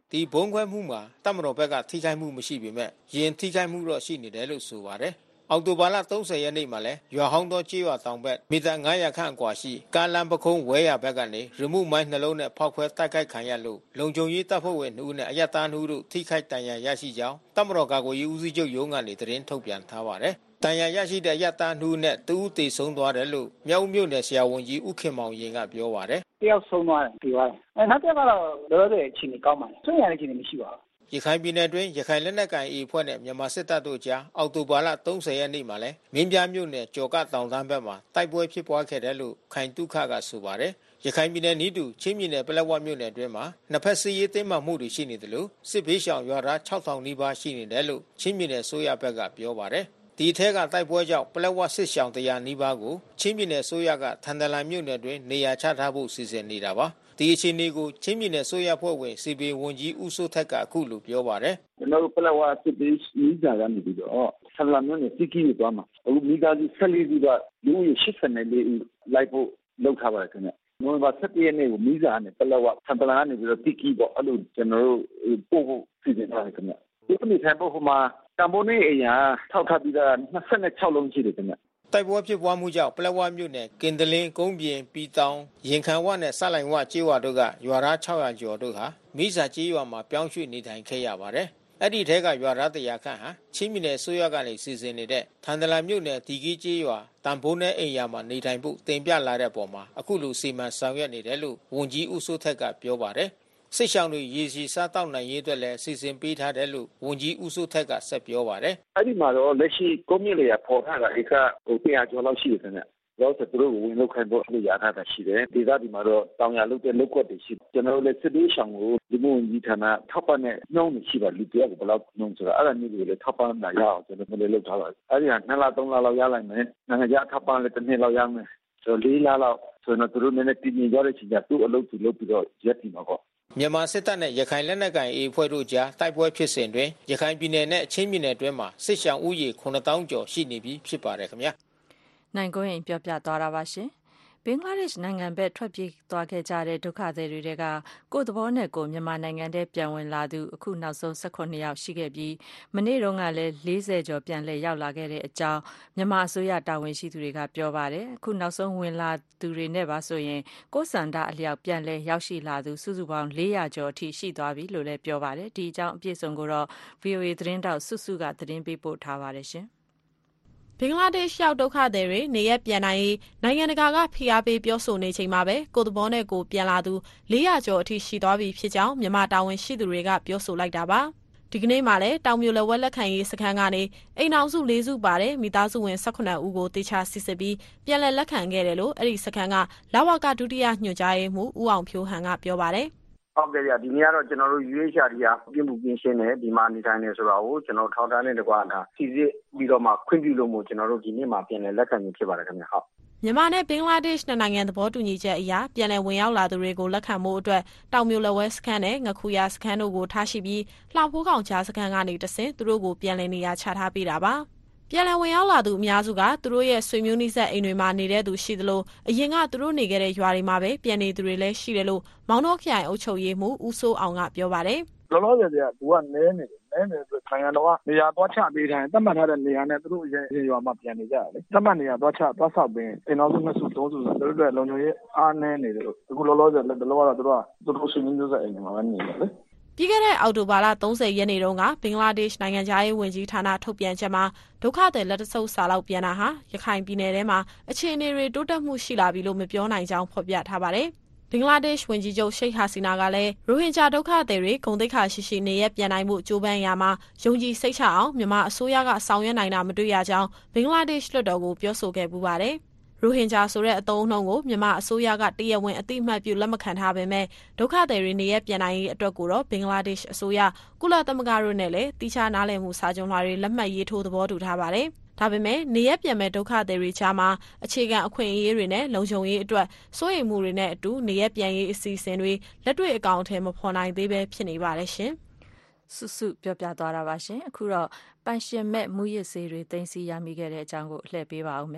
ဒီဘုံခွဲမှုမှာတပ်မတော်ဘက်ကထိခိုက်မှုမရှိပေမဲ့ရင်ထိခိုက်မှုတော့ရှိနေတယ်လို့ဆိုပါတယ်အောက်တိုဘာလ30ရက်နေ့မှာလဲရွာဟောင်းသောကြေးရွာတောင်ဘက်မီတာ900ခန့်အကွာရှိကားလမ်းပခုံးဝဲရဘက်ကနေရီမုမိုင်းနှလုံးနဲ့ဖောက်ခွဲတိုက်ခိုက်ခံရလို့လုံခြုံရေးတပ်ဖွဲ့ဝင်2ဦးနဲ့အရတား2ဦးတို့ထိခိုက်ဒဏ်ရာရရှိကြောင်းတပ်မတော်ကာကွယ်ရေးဦးစီးချုပ်ရုံးကနေသတင်းထုတ်ပြန်ထားပါတယ်။ဒဏ်ရာရရှိတဲ့အရတား2ဦးနဲ့2ဦးသေဆုံးသွားတယ်လို့မြောက်ဦးမြို့နယ်ဆရာဝန်ကြီးဦးခင်မောင်ရင်ကပြောပါတယ်။တယောက်ဆုံးသွားတယ်ပြီးသွားတယ်။နောက်တစ်ခါတော့လောလောဆယ်အချိန်ကြီးကောင်းပါတယ်။ဆွေးရတဲ့အချိန်မရှိပါဘူးရခိုင်ပြည်နယ်တွင်ရခိုင်လက်နက်ကိုင်အေဖွဲ့နဲ့မြန်မာစစ်တပ်တို့ကြားအောက်တိုဘာလ30ရက်နေ့မှာလဲမင်းပြားမြို့နယ်ကြော်ကတောင်တန်းဘက်မှာတိုက်ပွဲဖြစ်ပွားခဲ့တယ်လို့ခိုင်တုခကဆိုပါတယ်ရခိုင်ပြည်နယ်နီးတူချင်းပြည်နယ်ပလက်ဝမြို့နယ်အတွင်းမှာနှစ်ဖက်စစ်ရေးတင်းမာမှုတွေရှိနေတယ်လို့စစ်ဘေးရှောင်ရွာသား6000နီးပါးရှိနေတယ်လို့ချင်းပြည်နယ်ဆိုရဘက်ကပြောပါတယ်ဒီထဲကတိုက်ပွဲကြောင့်ပလက်ဝစစ်ရှောင်100နီးပါးကိုချင်းပြည်နယ်ဆိုရကထန်တလန်မြို့နယ်တွင်နေရာချထားဖို့စီစဉ်နေတာပါဒီအခြေအနေကိုချင်းပြည်နယ်ဆိုရဖွဲ့ဝင်စီပီဝန်ကြီးဦးစိုးထက်ကအခုလိုပြောပါတယ်ကျွန်တော်တို့ပလက်ဝစစ်ပေးမိသားကနေပြီးတော့ဆလာမျိုးနဲ့တိကိရသွားမှာအခုမိသားစု14စုကလူဦးရေ84ဦးလိုက်ဖို့လုပ်ထားပါတယ်ခင်ဗျနိုဝင်ဘာ17ရက်နေ့ကိုမိသားနဲ့ပလက်ဝဆန်ပလာကနေပြီးတော့တိကိပေါ့အဲ့လိုကျွန်တော်တို့ပို့ဖို့စီစဉ်ထားတယ်ခင်ဗျဒီနေ့ဆိုင်ဖို့မှာတံပိုးနေအရာထောက်ထားပြီးတော့26လုံးရှိတယ်ခင်ဗျတိုက်ပွဲဖြစ်ပွားမှုကြောင့်ပလက်ဝမြို့နယ်ကင်တလင်းကုန်းပြင်ပီတောင်ရင်ခံဝနဲ့စလိုင်ဝကျေးရွာတို့ကရွာသား600ကျော်တို့ဟာမိစာကျေးရွာမှာပြောင်းရွှေ့နေထိုင်ခဲ့ရပါတယ်။အဲ့ဒီထဲကရွာသား100ခန့်ဟာချင်းပြည်နယ်ဆိုရကနေစီစဉ်နေတဲ့ထန်တလန်မြို့နယ်ဒီကီကျေးရွာတန်ဖိုးနဲ့အိမ်ယာမှာနေထိုင်ဖို့တင်ပြလာတဲ့ပေါ်မှာအခုလိုစီမံဆောင်ရွက်နေတယ်လို့ဝန်ကြီးဦးစိုးထက်ကပြောပါတယ်။စစ်ရှောင်းတွေရေစီစားတောက်နိုင်ရေးအတွက်လည်းစီစဉ်ပေးထားတယ်လို့ဝန်ကြီးဦးစိုးထက်ကဆက်ပြောပါတယ်။အဲ့ဒီမှာတော့လက်ရှိကုန်းမြင့်လေပေါ်ထားတာဧက100ကျော်လောက်ရှိတယ်ခင်ဗျ။တော့သူတို့ဝင်လောက်ခိုင်းဖို့လို့ရထားတာရှိတယ်။ဒီကဒီမှာတော့တောင်ရလုတ်တဲ့လုတ်ကွက်တွေရှိတယ်။ကျွန်တော်တို့လည်းစစ်သေးဆောင်ကိုဒီမဝန်ကြီးဌာနထောက်ပံ့တဲ့နှုန်းရှိပါလူတယောက်ကိုဘယ်လောက်နှုန်းဆိုတော့အဲ့ဒါမျိုးတွေလည်းထောက်ပံ့လာရအောင်ကျွန်တော်လည်းလုပ်ထားပါတယ်။အဲ့ဒီက2လ3လလောက်ရလိုက်မယ်။နိုင်ငံခြားထောက်ပံ့လည်းတစ်နှစ်လောက်ရမယ်။ဆို4လလောက်ဆိုတော့သူတို့လည်းတည်ငြိမ်ကြတဲ့ချိန်ကျသူ့အလုပ်သူလုပ်ပြီးတော့ရက်တည်မှာပေါ့မြန်မာစစ်တပ်နဲ့ရခိုင်လက်နက်ကိုင်အေဖွဲ့တို့ကြားတိုက်ပွဲဖြစ်စဉ်တွင်ရခိုင်ပြည်နယ်နဲ့ချင်းပြည်နယ်တွင်းမှာစစ်ရှောင်ဦးရေ9000ကျော်ရှိနေပြီဖြစ်ပါတယ်ခင်ဗျာနိုင်ကိုရင်ပြောပြသွားတာပါရှင်ဘင်္ဂလားဒေ့ရှ်နိုင်ငံဘက်ထွက်ပြေးသွားခဲ့ကြတဲ့ဒုက္ခသည်တွေကကိုယ်သဘောနဲ့ကိုမြန်မာနိုင်ငံထဲပြန်ဝင်လာသူအခုနောက်ဆုံး18ယောက်ရှိခဲ့ပြီးမနေ့တုန်းကလည်း40ကျော်ပြန်လည်ရောက်လာခဲ့တဲ့အကြောင်းမြန်မာအစိုးရတာဝန်ရှိသူတွေကပြောပါတယ်အခုနောက်ဆုံးဝင်လာသူတွေနဲ့ပါဆိုရင်ကိုယ်စန္ဒအလျောက်ပြန်လည်ရောက်ရှိလာသူစုစုပေါင်း400ကျော်အထိရှိသွားပြီလို့လည်းပြောပါတယ်ဒီအကြောင်းအပြည့်အစုံကိုတော့ VOA သတင်းတောက်စုစုကသတင်းပေးပို့ထားပါတယ်ရှင်ဘင်္ဂလားဒေ့ရှ်ရောက်ဒုက္ခသည်တွေနေရပြန်နိုင်ရေးနိုင်ငံတကာကဖိအားပေးပြောဆိုနေချိန်မှာပဲကိုယ်သဘောနဲ့ကိုပြန်လာသူ400ကျော်အထိရှိသွားပြီဖြစ်ကြောင်းမြန်မာတာဝန်ရှိသူတွေကပြောဆိုလိုက်တာပါဒီကနေ့မှလည်းတောင်ပြိုလက်ဝဲလက်ခံရေးစခန်းကနေအိမ်အောင်စု4စုပါတဲ့မိသားစုဝင်18ဦးကိုတေချာစစ်စစ်ပြီးပြန်လည်လက်ခံခဲ့တယ်လို့အဲ့ဒီစခန်းကလဝကဒုတိယညွှန်ကြားရေးမှူးဦးအောင်ဖြိုးဟန်ကပြောပါတယ်ဟုတ်ကဲ့ဒီနေ့ကတော့ကျွန်တော်တို့ UHR ကပြင်ပပြင်ရှင်းတယ်ဒီမှာနေထိုင်နေဆိုတော့ကျွန်တော်ထောက်ထားတဲ့တကွာဒါစီစစ်ပြီးတော့မှခွင့်ပြုလို့မို့ကျွန်တော်တို့ဒီနေ့မှပြန်လည်လက်ခံခြင်းဖြစ်ပါတယ်ခင်ဗျဟုတ်မြန်မာနဲ့ဘင်္ဂလားဒေ့ရှ်နိုင်ငံသဘောတူညီချက်အရပြန်လည်ဝင်ရောက်လာသူတွေကိုလက်ခံမှုအတွက်တောင်ပြိုလက်ဝဲစခန်းနဲ့ငခူရစခန်းတို့ကိုထားရှိပြီးလှဖိုးကောင်ကြားစခန်းကနေတဆင့်သူတို့ကိုပြန်လည်နေရာချထားပေးတာပါပြန်လည်ဝင်ရောက်လာသူအများစုကသူတို့ရဲ့ဆွေမျိုးနှိစက်အိမ်တွေမှာနေတဲ့သူရှိသလိုအရင်ကသူတို့နေခဲ့တဲ့ရွာတွေမှာပဲပြန်နေသူတွေလည်းရှိတယ်လို့မောင်နှောခရိုင်အုပ်ချုပ်ရေးမှူးဦးစိုးအောင်ကပြောပါတယ်လောလောဆယ်ကသူကနဲနေတယ်နိုင်ငံတော်ကနေရာသွားချပေးထားရင်တတ်မှတ်ထားတဲ့နေရာနဲ့သူတို့ရဲ့ရွာမှာပြန်နေကြတယ်လေတတ်မှတ်နေရာသွားဆောက်ပေးအိမ်တော်စု2စု3စုဆိုသူတို့လုံခြုံရေးအားနည်းနေတယ်လို့အခုလောလောဆယ်လည်းလောကတော့သူတို့ဆွေမျိုးနှိစက်အိမ်တွေမှာပဲနေတယ်လေပြီးခဲ့တဲ့အောက်တိုဘာလ30ရက်နေ့တုန်းကဘင်္ဂလားဒေ့ရှ်နိုင်ငံသားရေးဝန်ကြီးဌာနထုတ်ပြန်ချက်မှာဒုက္ခသည်လက်တဆုပ်စာလောက်ပြန်တာဟာရခိုင်ပြည်နယ်ထဲမှာအခြေအနေတွေတိုးတက်မှုရှိလာပြီလို့မပြောနိုင်ကြောင်းဖော်ပြထားပါတယ်။ဘင်္ဂလားဒေ့ရှ်ဝန်ကြီးချုပ်ရှိတ်ဟာစီနာကလည်းရိုဟင်ဂျာဒုက္ခသည်တွေဂုဏ်သိက္ခာရှိရှိနေရပြန်နိုင်မှုကြိုးပမ်းရာမှာယုံကြည်စိတ်ချအောင်မြန်မာအစိုးရကဆောင်ရွက်နိုင်တာမတွေ့ရကြောင်းဘင်္ဂလားဒေ့ရှ်လွှတ်တော်ကိုပြောဆိုခဲ့ပူပါတယ်။ရိုဟင်ဂျာဆိုတဲ့အသုံးအနှုန်းကိုမြန်မာအစိုးရကတရားဝင်အသိအမှတ်ပြုလက်မခံထားပေမဲ့ဒုက္ခသည်တွေနေရပြန်နိုင်ရေးအတွက်ကိုတော့ဘင်္ဂလားဒေ့ရှ်အစိုးရကုလသမဂ္ဂတို့နဲ့လည်းတိကျနားလည်မှုစာချုပ်လွှာတွေလက်မှတ်ရေးထိုးသဘောတူထားပါတယ်။ဒါပေမဲ့နေရပြန်မဲ့ဒုက္ခသည်တွေကြားမှာအခြေခံအခွင့်အရေးတွေနဲ့လုံခြုံရေးအတွက်စိုးရိမ်မှုတွေနဲ့အတူနေရပြန်ရေးအစီအစဉ်တွေလက်တွေ့အကောင်အထည်မဖော်နိုင်သေးပဲဖြစ်နေပါတယ်ရှင်။စုစုပြောပြသွားတာပါရှင်။အခုတော့ပိုင်ရှင်မဲ့မူရစ်ဆေးတွေသိမ်းဆည်းရမိခဲ့တဲ့အကြောင်းကိုလှည့်ပေးပါဦးမယ်။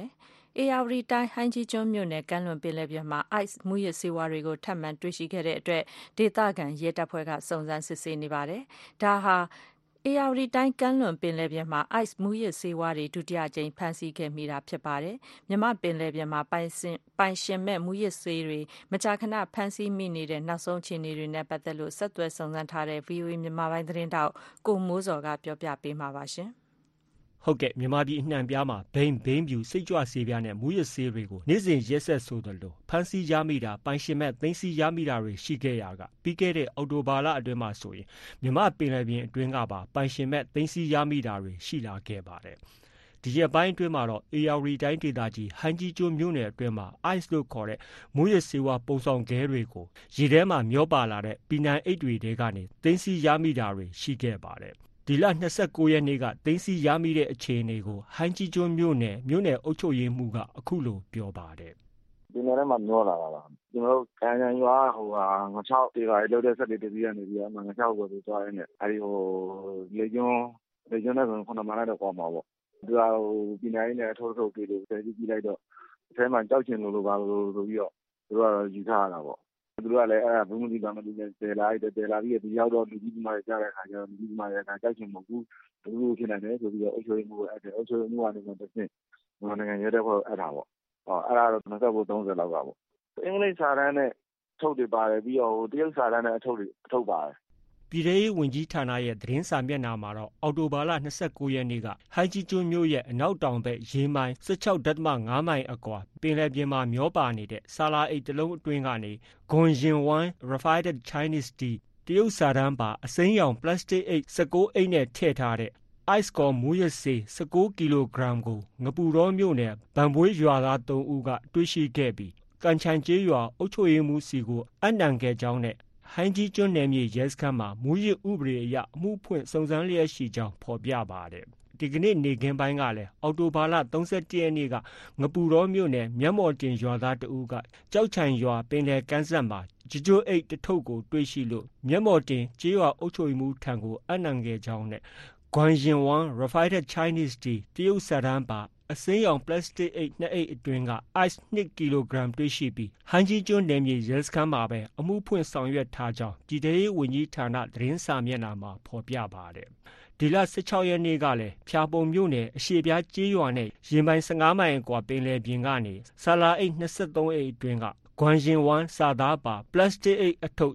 ဧရာဝတီတိုင်းဟိုင်းကြီးကျွန်းမြို့နယ်ကမ်းလွန်ပင်လယ်ပြင်မှာ ICE မူးယစ်ဆေးဝါးတွေကိုထပ်မံတွေ့ရှိခဲ့တဲ့အတွက်ဒေသခံရဲတပ်ဖွဲ့ကစုံစမ်းစစ်ဆေးနေပါတယ်။ဒါဟာဧရာဝတီတိုင်းကမ်းလွန်ပင်လယ်ပြင်မှာ ICE မူးယစ်ဆေးဝါးတွေဒုတိယကြိမ်ဖမ်းဆီးခဲ့မိတာဖြစ်ပါတယ်။မြန်မာပင်လယ်ပြင်မှာပိုင်ရှင်မဲ့မူးယစ်ဆေးတွေမကြာခဏဖမ်းဆီးမိနေတဲ့နောက်ဆုံးအခြေအနေတွေနဲ့ပတ်သက်လို့ဆက်သွယ်စုံစမ်းထားတဲ့ VOA မြန်မာပိုင်းသတင်းတောက်ကိုမိုးစော်ကပြောပြပေးမှာပါရှင်။ဟုတ်ကဲ့မြန်မာပြည်အနှံ့ပြားမှာဘိန်းဖြူစိတ်ကြွဆေးပြားနဲ့မူးယစ်ဆေးတွေကိုနေ့စဉ်ရက်ဆက်ဆိုသလိုဖမ်းဆီးရမိတာပိုင်ရှင်မဲ့သိမ်းဆည်းရမိတာတွေရှိခဲ့ရာကပြီးခဲ့တဲ့အောက်တိုဘာလအတွင်းမှာဆိုရင်မြန်မာပင်လယ်ပြင်အတွင်းကပါပိုင်ရှင်မဲ့သိမ်းဆည်းရမိတာတွေရှိလာခဲ့ပါတယ်။ဒီရက်ပိုင်းအတွင်းမှာတော့ဧရာဝတီတိုင်းဒေသကြီးဟိုင်းကြီးကျွန်းမြို့နယ်အတွင်းမှာ ICE လို့ခေါ်တဲ့မူးယစ်ဆေးဝါးပုံဆောင်ခဲတွေကိုရေထဲမှာမျောပါလာတဲ့ပီနံအိတ်တွေထဲကနေသိမ်းဆည်းရမိတာတွေရှိခဲ့ပါတယ်။ဒီလ29ရက်နေ့ကသိမ်းဆည်းရမိတဲ့အခြေအနေကိုဟိုင်းကြီးကျွန်းမြို့နယ်အုပ်ချုပ်ရေးမှူးကအခုလိုပြောပါတယ်။ "ပင်လယ်ထဲမှာမျောလာတာပါ။ကျွန်တော်တို့ကံရံရွာငါးခြောက်တွေပါလုပ်တဲ့စက်တွေတစ်စီးကနေပြီးတော့ငါးခြောက်ကိုသွားရင်းနဲ့လေကျွန်းနဲ့ဆိုရင်9မိုင်လောက်တော့ကွာမှာပေါ့။သူကပီနံအိတ်နဲ့အထုတ်ပြီးလို့ဆယ်ကြည့်လိုက်တော့အထဲမှာကြောက်ချင်လို့ပါလို့ဆိုပြီးတော့သူတို့ကတော့ယူထားရတာပေါ့။သူတို့ကလည်းအဲ့ဒါဘူးမသိပါမသိနဲ့တည်လာပြီးဒီရောက်တော့လူကြီးဒီမှာကြားတဲ့အခါကျတော့လူကြီးဒီမှာလည်းကြောက်ချင်မဟုတ်ဘူး။လူကြီးဖြစ်နိုင်တယ်ဆိုပြီးတော့အုပ်ချုပ်ရေးမှူးကအုပ်ချုပ်ရေးမှူးကနေမှတစ်ဆင့်မြန်မာနိုင်ငံရဲတပ်ဖွဲ့ကိုအပ်တာပေါ့။အဲ့ဒါတော့29-30လောက်ကပေါ့။အင်္ဂလိပ်စာတမ်းနဲ့အထုတ်တွေပါတယ်ပြီးတော့တရုတ်စာတမ်းနဲ့အထုတ်ပါတယ်။ "ပြည်ထဲရေးဝန်ကြီးဌာနရဲ့သတင်းစာမျက်နှာမှာတော့အောက်တိုဘာလ29ရက်နေ့ကဟိုင်းကြီးကျွန်းမြို့ရဲ့အနောက်တောင်ဘက်ရေမိုင် 16.5 မိုင်အကွာပင်လယ်ပြင်မှာမျောပါနေတဲ့ဆာလာအိတ်တစ်လုံးအတွင်းကနေဂွန်ယင်ဝမ် Refined Chinese Tea တရုတ်စာတမ်းပါအစိမ်းရောင်ပလတ်စတစ်အိတ်19အိတ်နဲ့ထည့်ထားတဲ့ICE ခေါ်မူးယစ်ဆေး19ကီလိုဂရမ်ကိုငပူတောမြို့နယ်ဘန့်ဘွေးရွာသား3ဦးကတွေ့ရှိခဲ့ပြီးကံချံကျေးရွာအုပ်ချုပ်ရေးမှူးဆီကိုအပ်နှံခဲ့ကြောင်းနဲ့ဟိုင်းကြီးကျွန်းနယ်မြေရဲစခန်းမှာမူးယစ်ဥပဒေအရအမှုဖွင့်စုံစမ်းလျက်ရှိကြောင်းဖော်ပြပါတယ်။ဒီကနေ့နေ့ခင်းပိုင်းကလည်းအောက်တိုဘာလ31ရက်နေ့ကငပူတောမြို့နယ်မျက်မှော်တင်ရွာသားတဦးကကြောက်ချံရွာပင်လယ်ကမ်းစပ်မှာကြိုအိတ်တစ်ထုပ်ကိုတွေ့ရှိလို့မျက်မှော်တင်ကျေးရွာအုပ်ချုပ်ရေးမှူးထံကိုအပ်နှံခဲ့ကြောင်းနဲ့ဂွမ်ယင်ဝမ် Refined Chinese Tea တရုတ်စာတမ်းပါအစိမ်းရောင်ပလတ်စတစ်အိတ်2အိတ်အတွင်းက ICE 2ကီလိုဂရမ်တွေ့ရှိပြီးဟိုင်းကြီးကျွန်းနယ်မြေရဲစခန်းမှာပဲအမှုဖွင့်ဆောင်ရွက်ထားကြောင်းပြည်ထဲရေးဝန်ကြီးဌာနသတင်းစာမျက်နှာမှာဖော်ပြပါတယ်။ဒီလ16ရက်နေ့ကလည်းဖျာပုံမြို့နယ်အရှေ့ပြားကျေးရွာနဲ့ရေမိုင်15မိုင်အကွာပင်လယ်ပြင်ကနေဆာလာအိတ်23အိတ်အတွင်းကဂွမ်ယင်ဝမ်စာသားပါပလတ်စတစ်အိတ်အထုပ်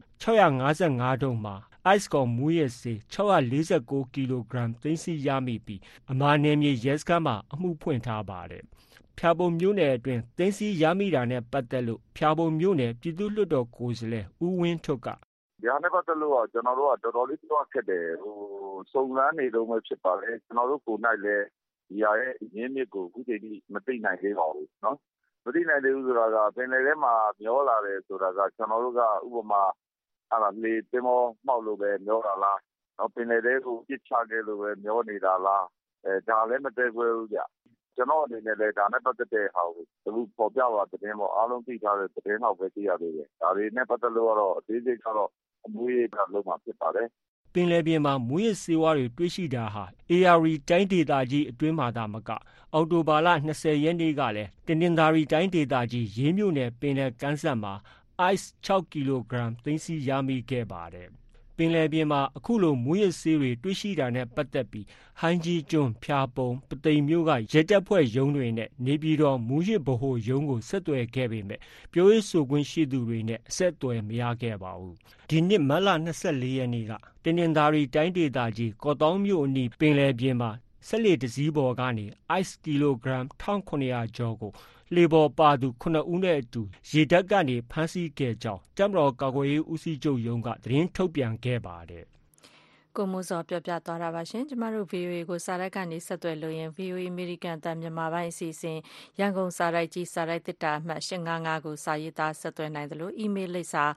655တုံးမှာICE ခေါ်မူးယစ်ဆေး649ကီလိုဂရမ်သိမ်းဆည်းရမိပြီးအမာနယ်မြေရဲစခန်းမှာအမှုဖွင့်ထားပါတယ်။ဖျာပုံမြို့နယ်အတွင်းသိမ်းဆည်းရမိတာနဲ့ပတ်သက်လို့ဖျာပုံမြို့နယ်ပြည်သူ့လွှတ်တော်ကိုယ်စားလှယ်ဦးဝင်းထွဋ်ကဒီဟာနဲ့ပတ်သက်လို့ကျွန်တော်တို့ကတော်တော်လေးပြောခက်တယ်စုံစမ်းနေတော့မှဖြစ်ပါလေကျွန်တော်တို့ကိုယ်၌လည်းဒီဟာရဲ့ရင်းမြစ်ကိုအခုချိန်ထိမသိနိုင်သေးပါဘူးเนาะမသိနိုင်သေးဘူးဆိုတာကပင်လယ်ထဲမှာမျောလာတယ်ဆိုတာကကျွန်တော်တို့ကဥပမာလေတင်မောမှောက်လို့ပဲမျောတာလား။ပင်လယ်ထဲကိုပစ်ချခဲ့လို့ပဲမျောနေတာလား။ဒါလည်းမတည့်ခွဲဘူးဗျ။ကျွန်တော်အနေနဲ့လည်းဒါနဲ့ပတ်သက်တဲ့ဟာကိုအခုပေါ်ပြပါသတင်းပေါ့အားလုံးသိထားတဲ့သတင်းတော့ပဲသိရသေးတယ်။ဒါတွေနဲ့ပတ်သက်လို့ကတော့အသေးစိတ်ကတော့အမွေးကလုံးမှာဖြစ်ပါတယ်။ပင်လယ်ပြင်မှာမူးယစ်ဆေးဝါးတွေတွေ့ရှိတာဟာဧရာဝတီတိုင်းဒေသကြီးအတွင်းမှာသာမကအောက်တိုဘာလ20ရက်နေ့ကလည်းတနင်္သာရီတိုင်းဒေသကြီးရေးမြို့နယ်ပင်လယ်ကမ်းစပ်မှာICE 6ကီလိုဂရမ်သိမ်းဆည်းရမိခဲ့ပါတယ်။ပင်လယ်ပြင်မှာအခုလိုမူးယစ်ဆေးတွေတွေ့ရှိတာနဲ့ပတ်သက်ပြီးဟိုင်းကြီးကျွန်းဖျာပုံပသိမ်မြို့ကရဲတပ်ဖွဲ့ရုံးတွေနဲ့နေပြည်တော်မူးယစ်ဗဟိုရုံးကိုဆက်သွယ်ခဲ့ပေမဲ့ပြောရေးဆိုခွင့်ရှိသူတွေနဲ့အဆက်အသွယ်မရခဲ့ပါဘူး။ဒီနှစ်မတ်လ24ရက်နေ့ကတနင်္သာရီတိုင်းဒေသကြီးကော့သောင်းမြို့အနီးပင်လယ်ပြင်မှာစက်လှေတစ်စီးပေါ်ကနေICEကီလိုဂရမ်1700ကျော်ကိုလှေပေါ်ပါသူ9ဦးနဲ့အတူရေတပ်ကနေဖမ်းဆီးခဲ့ကြောင်းတပ်မတော်ကာကွယ်ရေးဦးစီးချုပ်ရုံးကသတင်းထုတ်ပြန်ခဲ့ပါတယ်။ကိုမိုးစောပြောပြသွားတာပါရှင်။ကျမတို့ VOA ကိုစာရိုက်ကနေဆက်သွယ်လို့ရင် VOA American တန်မြန်မာပိုင်းအစီအစဉ်ရန်ကုန်စာရိုက်ကြီးစာရိုက်တစ်တာအမှတ်855ကိုစာရေးသားဆက်သွယ်နိုင်တယ်လို့ email လိပ်စာ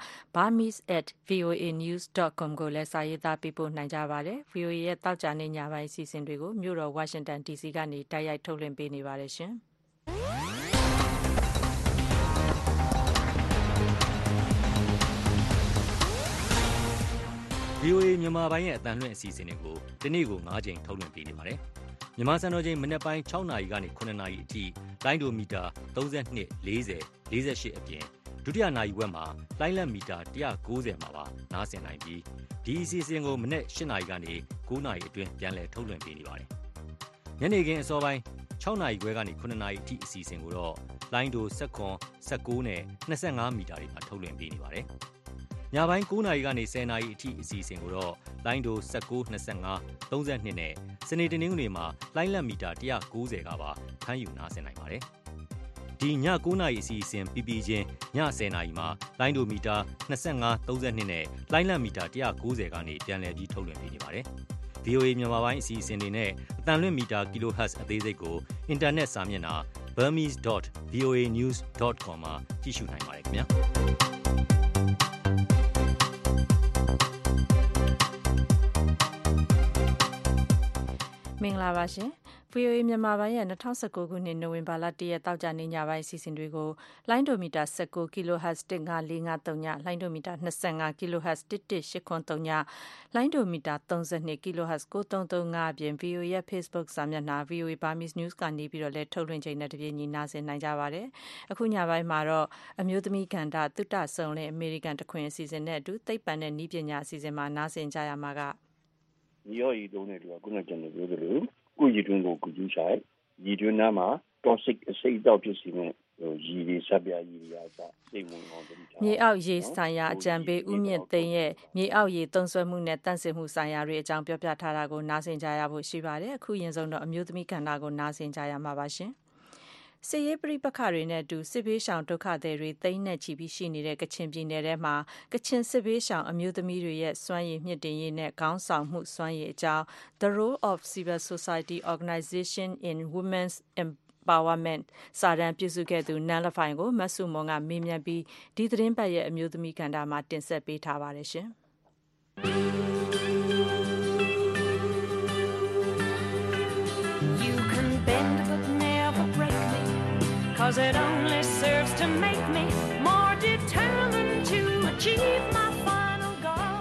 burmese@voanews.com ကိုလည်းစာရေးသားပေးပို့နိုင်ကြပါတယ်။ VOA ရဲ့တောက်ကြနေညပိုင်းအစီအစဉ်တွေကိုမြို့တော် Washington DC ကနေတိုက်ရိုက်ထုတ်လွှင့်ပေးနေပါတယ်ရှင်။ VOA မြန်မာပိုင်းရဲ့အသံလွှင့်အစီအစဉ်တွေကိုဒီနေ့ကို9ကြိမ်ထုတ်လွှင့်ပေးနေပါတယ်မြန်မာစံတော်ချိန်မနက်ပိုင်း6နာရီကနေ9နာရီအထိလိုင်းဒိုမီတာ32 40 48အပြင်ဒုတိယနာရီဝက်မှာလိုင်းလက်မီတာ190မှာပါနားဆင်နိုင်ပြီးဒီအစီအစဉ်ကိုမနက်8နာရီကနေ9နာရီအတွင်းပြန်လည်ထုတ်လွှင့်ပေးနေပါတယ်ညနေခင်းအစောပိုင်း6နာရီခွဲကနေ9နာရီအထိအစီအစဉ်ကိုတော့လိုင်းဒို19နဲ့25မီတာတွေမှာထုတ်လွှင့်ပေးနေပါတယ်ညပိုင်း9နာရီကနေ10နာရီအထိအစီအစဉ်ကိုတော့လိုင်းဒို19 25 32နဲ့စနေတနင်္ဂနွေမှာလိုင်းလက်မီတာ190ကပါဖမ်းယူနားဆင်နိုင်ပါတယ်ဒီည9နာရီအစီအစဉ်ပြီးပြီးချင်းည10နာရီမှာလိုင်းဒိုမီတာ25 32နဲ့လိုင်းလက်မီတာ190ကနေပြန်လည်ပြီးထုတ်လွှင့်ပေးနေပါတယ်VOA မြန်မာပိုင်းအစီအစဉ်တွေနဲ့အတန်လွင့်မီတာ kHz အသေးစိတ်ကိုအင်တာနက်စာမျက်နှာ burmese.voanews.com မှာကြည့်ရှုနိုင်ပါတယ်ခင်ဗျာမင်္ဂလာပါရှင် VOA မြန်မာပိုင်းရဲ့2019ခုနှစ်နိုဝင်ဘာလ1ရက်တောက်ကြနေညပိုင်းအစီအစဉ်တွေကိုလိုင်းဒိုမီတာ19 kHz 15453ညလိုင်းဒိုမီတာ25 kHz 11883ညလိုင်းဒိုမီတာ32 kHz 9335အပြင် VOA ရဲ့ Facebook စာမျက်နှာ VOA Burmese News ကနေပြီးတော့လည်းထုတ်လွှင့်ချိန်နဲ့တပြေးညီနားဆင်နိုင်ကြပါတယ်အခုညပိုင်းမှာတော့အမျိုးသမီးကဏ္ဍသုတဆုံလင်အမေရိကန်တခွင်အစီအစဉ်နဲ့အတူသိပ္ပံနဲ့နည်းပညာအစီအစဉ်မှာနားဆင်ကြရမှာကညီရော်ရီတုံးတဲ့လူကခုနကကျွန်တော်ပြောသလိုကိုရည်တွင်းကိုကူကျူးဆိုင်ရည်တွင်းနားမှာ toxic အဆိပ်တောက်ဖြစ်စီနဲ့ရည်တွေဆက်ပြရည်တွေအစားစိတ်ဝင်အောင်တတိထားမြေအောက်ရေဆိုင်ရာအကြံပေးဦးမြင့်သိန်းရဲ့မြေအောက်ရေသုံးစွဲမှုနဲ့တန့်စင်မှုဆိုင်ရာတွေအကြောင်းပြောပြထားတာကိုနားဆင်ကြရဖို့ရှိပါတယ်အခုရင်ဆုံးတော့အမျိုးသမီးကဏ္ဍကိုနားဆင်ကြရမှာပါရှင်စစ်ရေးပဋိပက္ခတွေနဲ့အတူစစ်ဘေးရှောင်ဒုက္ခသည်တွေသိန်းနဲ့ချီပြီးရှိနေတဲ့ကချင်ပြည်နယ်ထဲမှာကချင်စစ်ဘေးရှောင်အမျိုးသမီးတွေရဲ့စွမ်းရည်မြင့်တင်ရေးနဲ့ခေါင်းဆောင်မှုစွမ်းရည်အကြောင်း The Role of Civil Society Organization in Women's Empowerment စာတမ်းပြုစုခဲ့သူနန်းလဖိုင်ကိုမဆုမွန်ကမေးမြန်းပြီးဒီသတင်းပတ်ရဲ့အမျိုးသမီးကဏ္ဍမှာတင်ဆက်ပေးထားပါတယ်ရှင် Cause it only serves to make me more determined to achieve my final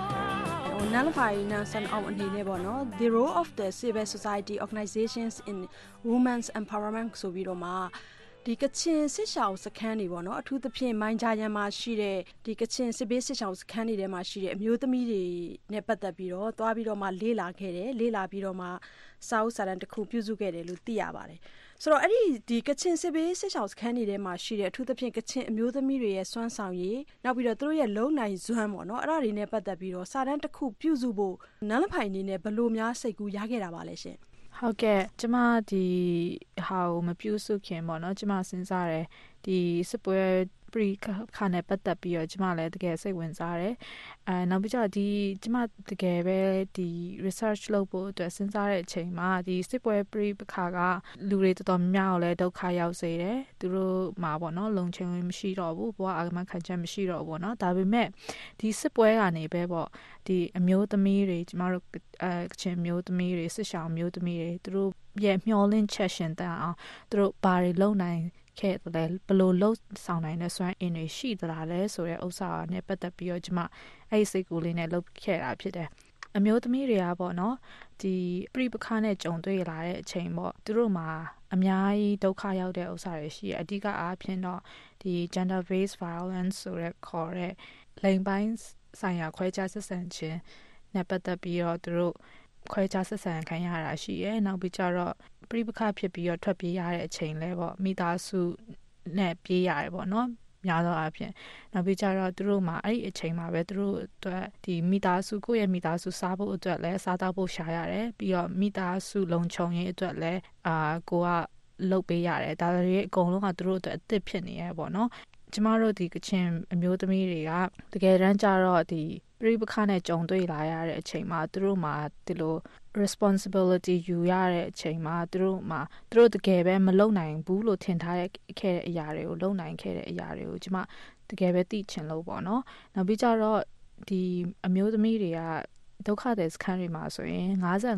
goal. နန်းဖိုင်နန်းဆန်အောင်အနေနဲ့ပေါ့နော် The Role of the Civil Society Organizations in Women's Empowerment ဆိုပြီးတော့မှဒီကချင်စစ်ရှောင်စခန်းတွေပေါ့နော်အထူးသဖြင့်မိုင်းဂျာရန်မှာရှိတဲ့ဒီကချင်စစ်ဘေးစစ်ရှောင်စခန်းတွေထဲမှာရှိတဲ့အမျိုးသမီးတွေနဲ့ပတ်သက်ပြီးတော့သွားပြီးတော့မှလေ့လာခဲ့တယ်လေ့လာပြီးတော့မှစာအုပ်စာတမ်းတစ်ခုပြုစုခဲ့တယ်လို့သိရပါတယ်ဆိုတော့အဲ့ဒီကချင်စစ်ဘေးစစ်ရှောင်စခန်းတွေထဲမှာရှိတဲ့အထူးသဖြင့်ကချင်အမျိုးသမီးတွေရဲ့စွမ်းဆောင်ရည်နောက်ပြီးတော့သူတို့ရဲ့လုံနိုင်စွမ်းပေါ့နော်အဲ့ဒါတွေနဲ့ပတ်သက်ပြီးတော့စာတမ်းတစ်ခုပြုစုဖို့နန်းလဖိုင်နေနဲ့ဘလို့များစိတ်ကူးရခဲ့တာပါလဲရှင်ဟုတ်ကဲ့ကျမဒီဟာကိုမပြုစုခင်ပေါ့နော်ကျမစဉ်းစားတယ်ဒီစစ်ပွဲပရိခါနဲ့ပတ်သက်ပြီးတော့ကျမလည်းတကယ်စိတ်ဝင်စားတယ်နောက်ပြီးတော့ဒီကျမတကယ်ပဲဒီ research လုပ်ဖို့အတွက်စဉ်းစားတဲ့အချိန်မှာဒီစစ်ပွဲပရိခါကလူတွေတော်တော်များများကိုလည်းဒုက္ခရောက်စေတယ်သူတို့မှာပေါ့နော်လုံခြုံရေးမရှိတော့ဘူးဘဝအာမခံချက်မရှိတော့ဘူးပေါ့နော်ဒါပေမဲ့ဒီစစ်ပွဲကနေပဲပေါ့ဒီအမျိုးသမီးတွေကျမတို့ကချင်မျိုးသမီးတွေစစ်ရှောင်မျိုးသမီးတွေသူတို့ရဲ့မျှော်လင့်ချက်ရှင်တန်အောင်သူတို့ဘာတွေလုပ်နိုင်ခဲ့တယ်ဘလို့လှုပ်ဆောင်နိုင်တဲ့စွမ်းအင်တွေရှိသလားလဲဆိုတဲ့ဥစ္စာနဲ့ပတ်သက်ပြီးတော့ကျမအဲ့ဒီစိတ်ကူးလေးနဲ့လုပ်ခဲ့တာဖြစ်တယ်အမျိုးသမီးတွေကပေါ့နော်ဒီပြိပခါနဲ့ကြုံတွေ့လာတဲ့အချိန်ပေါ့သူတို့မှာအများကြီးဒုက္ခရောက်တဲ့ဥစ္စာတွေရှိတယ်အဓိကအားဖြင့်တော့ဒီ gender based violence ဆိုတဲ့ခေါ်တဲ့လိင်ပိုင်းဆိုင်ရာခွဲခြားဆက်ဆံခြင်းနဲ့ပတ်သက်ပြီးတော့သူတို့ခွဲခြားဆက်ဆံခံရတာရှိရဲနောက်ပြီးကြတော့ပြိပခဖြစ်ပြီးတော့ထွက်ပြေးရတဲ့အချိန်လဲပေါ့မိသားစုနဲ့ပြေးရတယ်ပေါ့နော်များသောအားဖြင့်နောက်ပြီးကြတော့သူတို့မှာအဲ့ဒီအချိန်မှာပဲသူတို့အတွက်ဒီမိသားစုကိုယ့်ရဲ့မိသားစုစားဖို့အတွက်လဲစားတောက်ဖို့ရှာရတယ်ပြီးတော့မိသားစုလုံခြုံရေးအတွက်လဲကိုကလုပ်ပေးရတယ်ဒါတွေအကုန်လုံးကသူတို့အတွက်အသစ်ဖြစ်နေရပေါ့နော်ကျမတို့ဒီကချင်အမျိုးသမီးတွေကတကယ်တမ်းကျတော့ဒီပြိပခနဲ့ကြုံတွေ့လာရတဲ့အချိန်မှာသူတို့မှာဒီလို responsibility ယူရတဲ့အချိန်မှာသူတို့တကယ်ပဲမလုပ်နိုင်ဘူးလို့ထင်ထားခဲ့တဲ့အရာတွေကိုလုပ်နိုင်ခဲ့တဲ့အရာတွေကိုကျမတကယ်ပဲသိချင်လို့ပေါ့နော်နောက်ပြီးကြတော့ဒီအမျိုးသမီးတွေကဒုက္ခသည်စခန်းတွေမှာဆိုရင်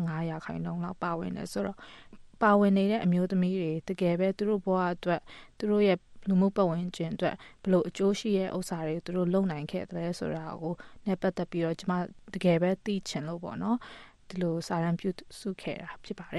55%လောက်ပါဝင်တယ်ဆိုတော့ပါဝင်နေတဲ့အမျိုးသမီးတွေတကယ်ပဲသူတို့ဘဝအတွက်သူတို့ရဲ့လူမှုပတ်ဝန်းကျင်အတွက်ဘလို့အကျိုးရှိရဲ့ဥစ္စာတွေသူတို့လုပ်နိုင်ခဲ့တယ်ဆိုတာကိုနဲ့ပတ်သက်ပြီးတော့ကျမတကယ်ပဲသိချင်လို့ပေါ့နော်ဒီလိုစာရန်ပြုစုခဲ့တာဖြစ်ပါတယ်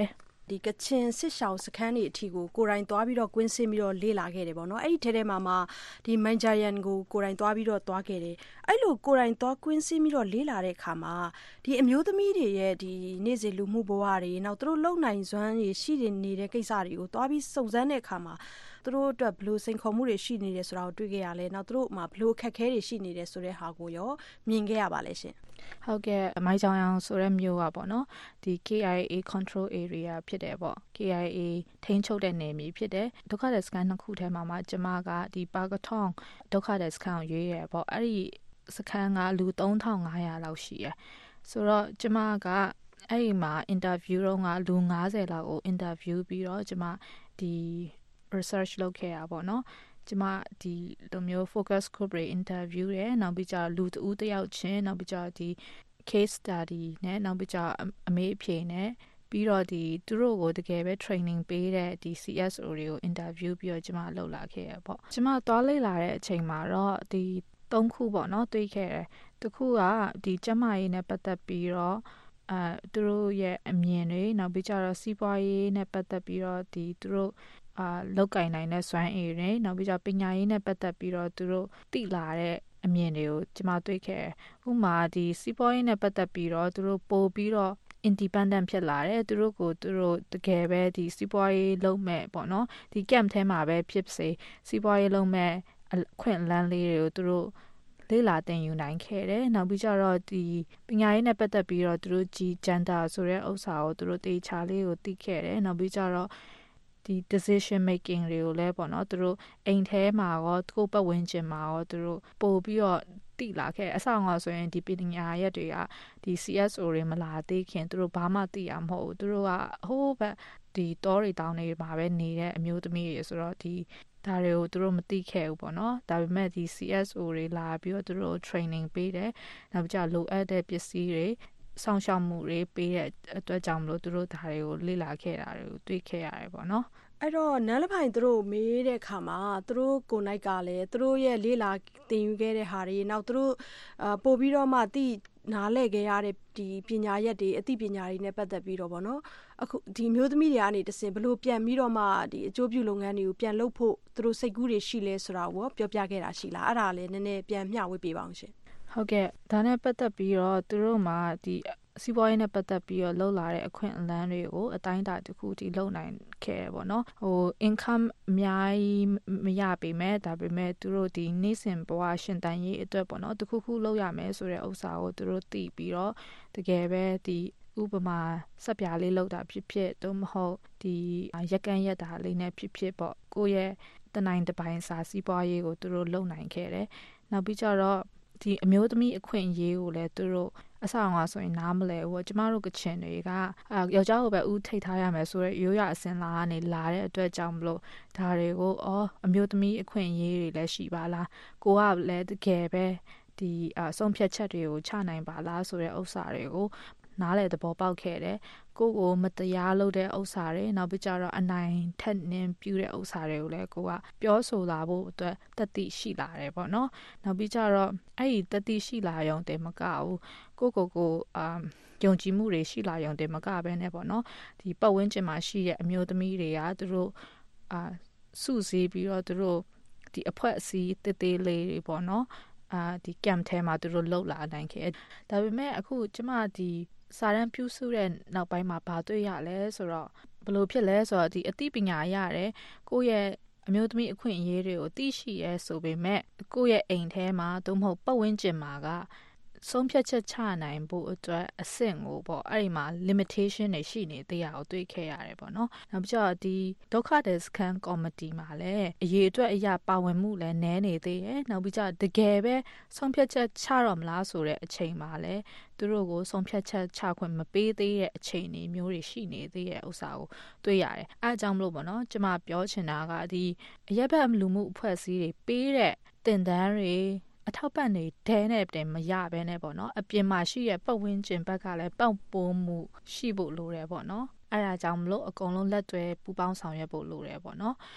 ဒီကချင်စစ်ရှောင်းစခန်းတွေအထိကိုယ်တိုင်သွားပြီးတော့ကွင်းဆင်းပြီးတော့လေ့လာခဲ့တယ်ပေါ့နော်အဲ့ဒီထဲမှာဒီမန်ဂျာယန်ကိုကိုယ်တိုင်သွားပြီးတော့သွားခဲ့တယ်အဲ့လိုကိုယ်တိုင်သွားကွင်းဆင်းပြီးတော့လေ့လာတဲ့အခါမှာဒီအမျိုးသမီးတွေရဲ့ဒီနေ့စဉ်လူမှုဘဝတွေနောက်သူတို့လုံနိုင်စွမ်းတွေရှိနေတဲ့ကိစ္စတွေကိုသွားပြီးစုံစမ်းတဲ့အခါမှာသူတို့အတွက်ဘယ်လိုစိန်ခေါ်မှုတွေရှိနေတယ်ဆိုတာကိုတွေ့ခဲ့ရလဲနောက်သူတို့မှာဘယ်လိုအခက်အခဲတွေရှိနေတယ်ဆိုတဲ့ဟာကိုရောမြင်ခဲ့ရပါလဲရှင်ဟုတ်ကဲ့မိုင်းကြောင်အောင်ဆိုတဲ့မြို့ကပေါ့နော်ဒီ KIA control area ဖြစ်တယ်ပေါ့ KIA ထိန်းချုပ်တဲ့နယ်မြေဖြစ်တယ်ဒုက္ခသည်စခန်းနှစ်ခုထဲမှာကျမကဒီပါကထောင်ဒုက္ခသည်စခန်းကိုရွေးရပေါ့အဲ့ဒီစခန်းကလူ3500လောက်ရှိရယ်ဆိုတော့ကျမကအဲ့ဒီမှာ interview တော့ကလူ90လောက်ကို interview ပြီးတော့ကျမဒီ research လုပ်ခဲ့ရပေါ့နော်ကျမဒီလိုမျိုး focus group တွေ interview ရယ်နောက်ပြီးကြလူတဦးတယောက်ချင်းနောက်ပြီးကြဒီ case study နဲ့နောက်ပြီးကြအမေးအဖြေနဲ့ပြီးတော့ဒီသူတို့ကိုတကယ်ပဲ training ပေးတဲ့ဒီ CSO တွေကို interview ပြီးတော့ကျမလုပ်လာခဲ့ရပေါ့ကျမသွားလေ့လာတဲ့အချိန်မှာတော့ဒီ3ခုပေါ့နော်တွေ့ခဲ့တယ်တစ်ခုကဒီကျမရေးနဲ့ပတ်သက်ပြီးတော့သူတို့ရဲ့အမြင်တွေနောက်ပြီးကြတော့စီးပွားရေးနဲ့ပတ်သက်ပြီးတော့ဒီသူတို့လောက်ကင်နိုင်တဲ့စွမ်းအင်တွေနောက်ပြီးကြပညာရေးနဲ့ပတ်သက်ပြီးတော့သူတို့သိလာတဲ့အမြင်တွေကိုကျမတွေ့ခဲ့ဥပမာဒီစီးပွားရေးနဲ့ပတ်သက်ပြီးတော့သူတို့ပို့ပြီးတော့ independent ဖြစ်လာတယ်သူတို့ကိုသူတို့တကယ်ပဲဒီစီးပွားရေးလုပ်မဲ့ပေါ့နော်ဒီ camp ထဲမှာပဲဖြစ်စေစီးပွားရေးလုပ်မဲ့အခွင့်အလမ်းလေးတွေကိုသူတို့လေ့လာသင်ယူနိုင်ခဲ့တယ်နောက်ပြီးကြတော့ဒီပညာရေးနဲ့ပတ်သက်ပြီးတော့သူတို့gender ဆိုတဲ့ဥစ္စာကိုသူတို့တေချာလေးကိုသိခဲ့တယ်နောက်ပြီးကြတော့ဒီ decision making တွေကိုလည်းပေါ့နော်သူတို့အိမ်ထဲမှာရောကိုယ့်ပတ်ဝန်းကျင်မှာရောသူတို့ပို့ပြီးတော့တိလာခဲ့အဆောင်ကဆိုရင်ဒီပညာရက်တွေကဒီ CSO တွေမလာသေးခင်သူတို့ဘာမှသိရမဟုတ်ဘူးသူတို့ကဟိုးဘက်ဒီတောတွေတောင်တွေမှာပဲနေတဲ့အမျိုးသမီးတွေဆိုတော့ဒီဒါတွေကိုသူတို့မသိခဲ့ဘူးပေါ့နော်ဒါပေမဲ့ဒီ CSO တွေလာပြီးတော့သူတို့ training ပေးတယ်နောက်ပြီးကြလိုအပ်တဲ့ပစ္စည်းတွေစောင့်ရှောက်မှုတွေပေးတဲ့အတွက်ကြောင့်မလို့သူတို့ဒါတွေကိုလေ့လာခဲ့တာတွေကိုတွေ့ခဲ့ရတယ်ပေါ့နော်အဲ့တော့နန်းလဖိုင်သူတို့မေးတဲ့အခါမှာသူတို့ကိုယ်နိုင်ကလည်းသူတို့ရဲ့လေ့လာသင်ယူခဲ့တဲ့ဟာတွေနောက်သူတို့ပို့ပြီးတော့မှသိနားလည်ခဲ့ရတဲ့ဒီပညာရက်တွေအသိပညာတွေနဲ့ပတ်သက်ပြီးတော့ဗောနော်အခုဒီမျိုးသမီးတွေကနေတစင်ဘလို့ပြန်ပြီးတော့မှဒီအကျိုးပြုလုပ်ငန်းတွေကိုပြန်လုပ်ဖို့သူတို့စိတ်ကူးတွေရှိလဲဆိုတာကိုပြောပြခဲ့တာရှိလားအဲ့ဒါလည်းနည်းနည်းပြန်မျှဝေပေးပါအောင်ရှင်ဟုတ်ကဲ့ဒါနဲ့ပတ်သက်ပြီးတော့သူတို့မှာဒီစီးပွားရေးနဲ့ပတ်သက်ပြီးတော့လှုပ်လာတဲ့အခွင့်အလမ်းတွေကိုအတိုင်းအတာတစ်ခုထိလှုပ်နိုင်ခဲ့ပေါ့နော်ဟို income အများကြီးမရပေမဲ့ဒါပေမဲ့သူတို့ဒီနေ့စဉ်ဘဝရှင်သန်ရေးအတွက်ပေါ့နော်တစ်ခုခုလုပ်ရမယ်ဆိုတဲ့ဥစ္စာကိုသူတို့သိပြီးတော့တကယ်ပဲဒီဥပမာစက်ပြားလေးလောက်တာဖြစ်ဖြစ်တော့မဟုတ်ဒီရက်ကန်ရက်တာလေးနဲ့ဖြစ်ဖြစ်ပေါ့ကိုယ့်ရဲ့တနိုင်တစ်ပိုင်းစာစီးပွားရေးကိုသူတို့လုပ်နိုင်ခဲ့တယ်နောက်ပြီးကြတော့ဒီအမျိုးသမီးအခွင့်အရေးကိုလည်းသူတို့အဆောင်အဆိုရင်နားမလဲဘူးကျမတို့ကချင်တွေကယောက်ျားကိုပဲဦးထိတ်ထားရမယ်ဆိုတော့ရိုးရအစင်လာကနေလာတဲ့အတွက်ကြောင့်မလို့ဒါတွေကိုအမျိုးသမီးအခွင့်အရေးတွေလည်းရှိပါလားကိုကလည်းတကယ်ပဲဒီဆုံးဖြတ်ချက်တွေကိုချနိုင်ပါလားဆိုတဲ့ဥစ္စာတွေကိုနားလေသဘောပေါက်ခဲ့တယ်ကိုမတရားလုပ်တဲ့ဥစ္စာတွေနောက်ပြီးကြတော့အနိုင်ထက်နှင်းပြူတဲ့ဥစ္စာတွေကိုလည်းကိုကပြောဆိုလာဖို့အတွက်တတိရှိလာတယ်ပေါ့နော်နောက်ပြီးကြတော့အဲ့ဒီတတိရှိလာရုံတည်းမကဘူးကိုယုံကြည်မှုတွေရှိလာရုံတည်းမကဘဲနဲ့ပေါ့နော်ဒီပတ်ဝန်းကျင်မှာရှိတဲ့အမျိုးသမီးတွေကသူတို့စုစည်းပြီးတော့သူတို့ဒီအဖွဲ့အစည်းတည်တည်လေးတွေပေါ့နော်ဒီ camp ထဲမှာသူတို့လှုပ်လာနိုင်ခဲ့ဒါပေမဲ့အခုကျမဒီစာရန်ပြုစုတဲ့နောက်ပိုင်းမှာဘာတွေ့ရလဲဆိုတော့ဘယ်လိုဖြစ်လဲဆိုတော့ဒီအသိပညာရတယ်ကိုယ့်ရဲ့အမျိုးသမီးအခွင့်အရေးတွေကိုသိရှိရဲဆိုပေမဲ့ကိုယ့်ရဲ့အိမ်ထဲမှာသို့မဟုတ်ပတ်ဝန်းကျင်မှာကဆုံးဖြတ်ချက်ချနိုင်ဖို့အတွက်အဆင့်ကိုပေါ့အဲ့ဒီမှာ limitation တွေရှိနေသေးတာကိုတွေ့ခဲ့ရတယ်ပေါ့နော်နောက်ပြီးတော့ဒီဒုက္ခသည်စခန်းကော်မတီမှာလည်းအရေးအတွက်အရာပါဝင်မှုလည်းနည်းနေသေးတယ်နောက်ပြီးတော့တကယ်ပဲဆုံးဖြတ်ချက်ချတော့မလားဆိုတဲ့အချိန်မှာလည်းသူတို့ကိုဆုံးဖြတ်ချက်ချခွင့်မပေးသေးတဲ့အချိန်တွေမျိုးတွေရှိနေသေးတဲ့ဥစ္စာကိုတွေ့ရတယ်အဲအကြောင်းမလို့ပေါ့နော်ကျွန်မပြောချင်တာကဒီအရက်ဘက်လူမှုအဖွဲ့အစည်းတွေပေးတဲ့တင်ဒန်းတွေအထောက်ပံ့တွေဒဲနဲ့တင်မရဘဲနဲ့ပေါ့နော်အပြင်မှာရှိရဲ့ပတ်ဝန်းကျင်ဘက်ကလည်းပေါက်ပိုးမှုရှိဖို့လိုတယ်ပေါ့နော်အဲဒါကြောင့်မလို့အကုန်လုံးလက်တွဲပူးပေါင်းဆောင်ရွက်ဖို့လိုတယ်ပေါ့နော်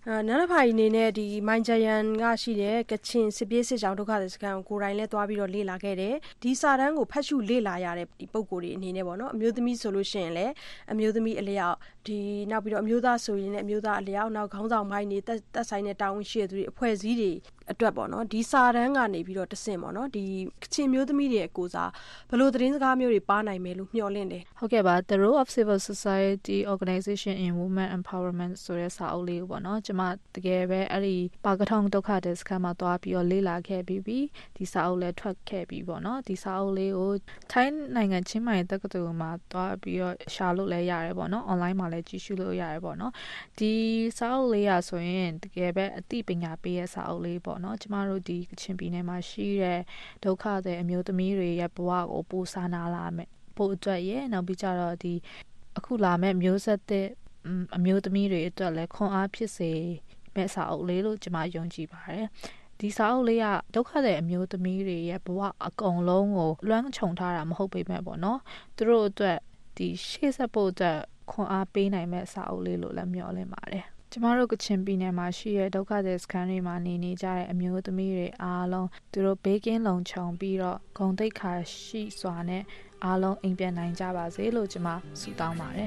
နန္ဒဖိုင်အနေနဲ့ဒီမိုင်ဂျယန်ကရှိတဲ့ကချင်စစ်ပြေးစစ်ကြောင်းဒုက္ခသည်စခန်းကိုကိုယ်တိုင်လည်းသွားပြီးတော့လေ့လာခဲ့တယ်ဒီစာတမ်းကိုဖတ်ရှုလေ့လာရတဲ့ဒီပုံကိုယ်တွေအနေနဲ့ပေါ့နော်အမျိုးသမီးဆိုလို့ရှိရင်လည်းအမျိုးသမီးအလျောက်ဒီနောက်ပြီးတော့အမျိုးသားဆိုရင်လည်းအမျိုးသားအလျောက်နောက်ခေါင်းဆောင်ပိုင်းတွေတက်ဆိုင်တဲ့တာဝန်ရှိတဲ့သူတွေအဖွဲ့အစည်းတွေအတွက်ပေါ့နော်ဒီစာတမ်းကနေပြီးတော့တဆင့်ပေါ့နော်ဒီကချင်မျိုးသမီးတွေအကိုစားဘယ်လိုသတင်းစကားမျိုးတွေပါနိုင်မယ်လို့မျှော်လင့်တယ်ဟုတ်ကဲ့ပါ The Role of Civil Society Organization in Women Empowerment ဆိုတဲ့စာအုပ်လေးကိုပေါ့နော်ကျမတကယ်ပဲအဲ့ဒီပါကထောင်ဒုက္ခတဲ့စခန်းမှာသွားပြီးတော့လေ့လာခဲ့ပြီးဒီစာအုပ်လည်းထွက်ခဲ့ပြီးပေါ့နော်ဒီစာအုပ်လေးကိုထိုင်းနိုင်ငံချင်းမိုင်တက္ကသိုလ်မှာသွားပြီးတော့ရှာလို့လည်းရတယ်ပေါ့နော် online မှာလည်းကြည့်ရှုလို့ရတယ်ပေါ့နော်ဒီစာအုပ်လေးရဆိုရင်တကယ်ပဲအသိပညာပေးရဲ့စာအုပ်လေးပေါ့နော်ကျမတို့ဒီကချင်ပြည်နယ်မှာရှိတဲ့ဒုက္ခသည်အမျိုးသမီးတွေရဲ့ဘဝကိုပိုစာနာလာမယ်ပိုအတွက်ရဲ့နောက်ပြီးကြတော့ဒီအခုလာမဲ့မျိုးဆက်တဲ့အမျိုးသမီးတွေအတွက်လည်းခွန်အားဖြစ်စေမဲ့စာအုပ်လေးလို့ကျမယုံကြည်ပါတယ်ဒီစာအုပ်လေးကဒုက္ခသည်အမျိုးသမီးတွေရဲ့ဘဝအကုန်လုံးကိုလွှမ်းခြုံထားတာမဟုတ်ပေမဲ့ပေါ့နော်သူတို့အတွက်ဒီရှေ့ဆက်ဖို့အတွက်ခွန်အားပေးနိုင်မဲ့စာအုပ်လေးလို့လည်းမျှော်လင့်ပါတယ်ကျမတို့ကချင်ပြည်နယ်မှာရှိတဲ့ဒုက္ခသည်စခန်းတွေမှာနေကြတဲ့အမျိုးသမီးတွေအားလုံးသူတို့ဘေးကင်းလုံခြုံပြီးတော့ဂုဏ်သိက္ခာရှိစွာနဲ့အားလုံးအိမ်ပြန်နိုင်ကြပါစေလို့ကျမဆုတောင်းပါတယ်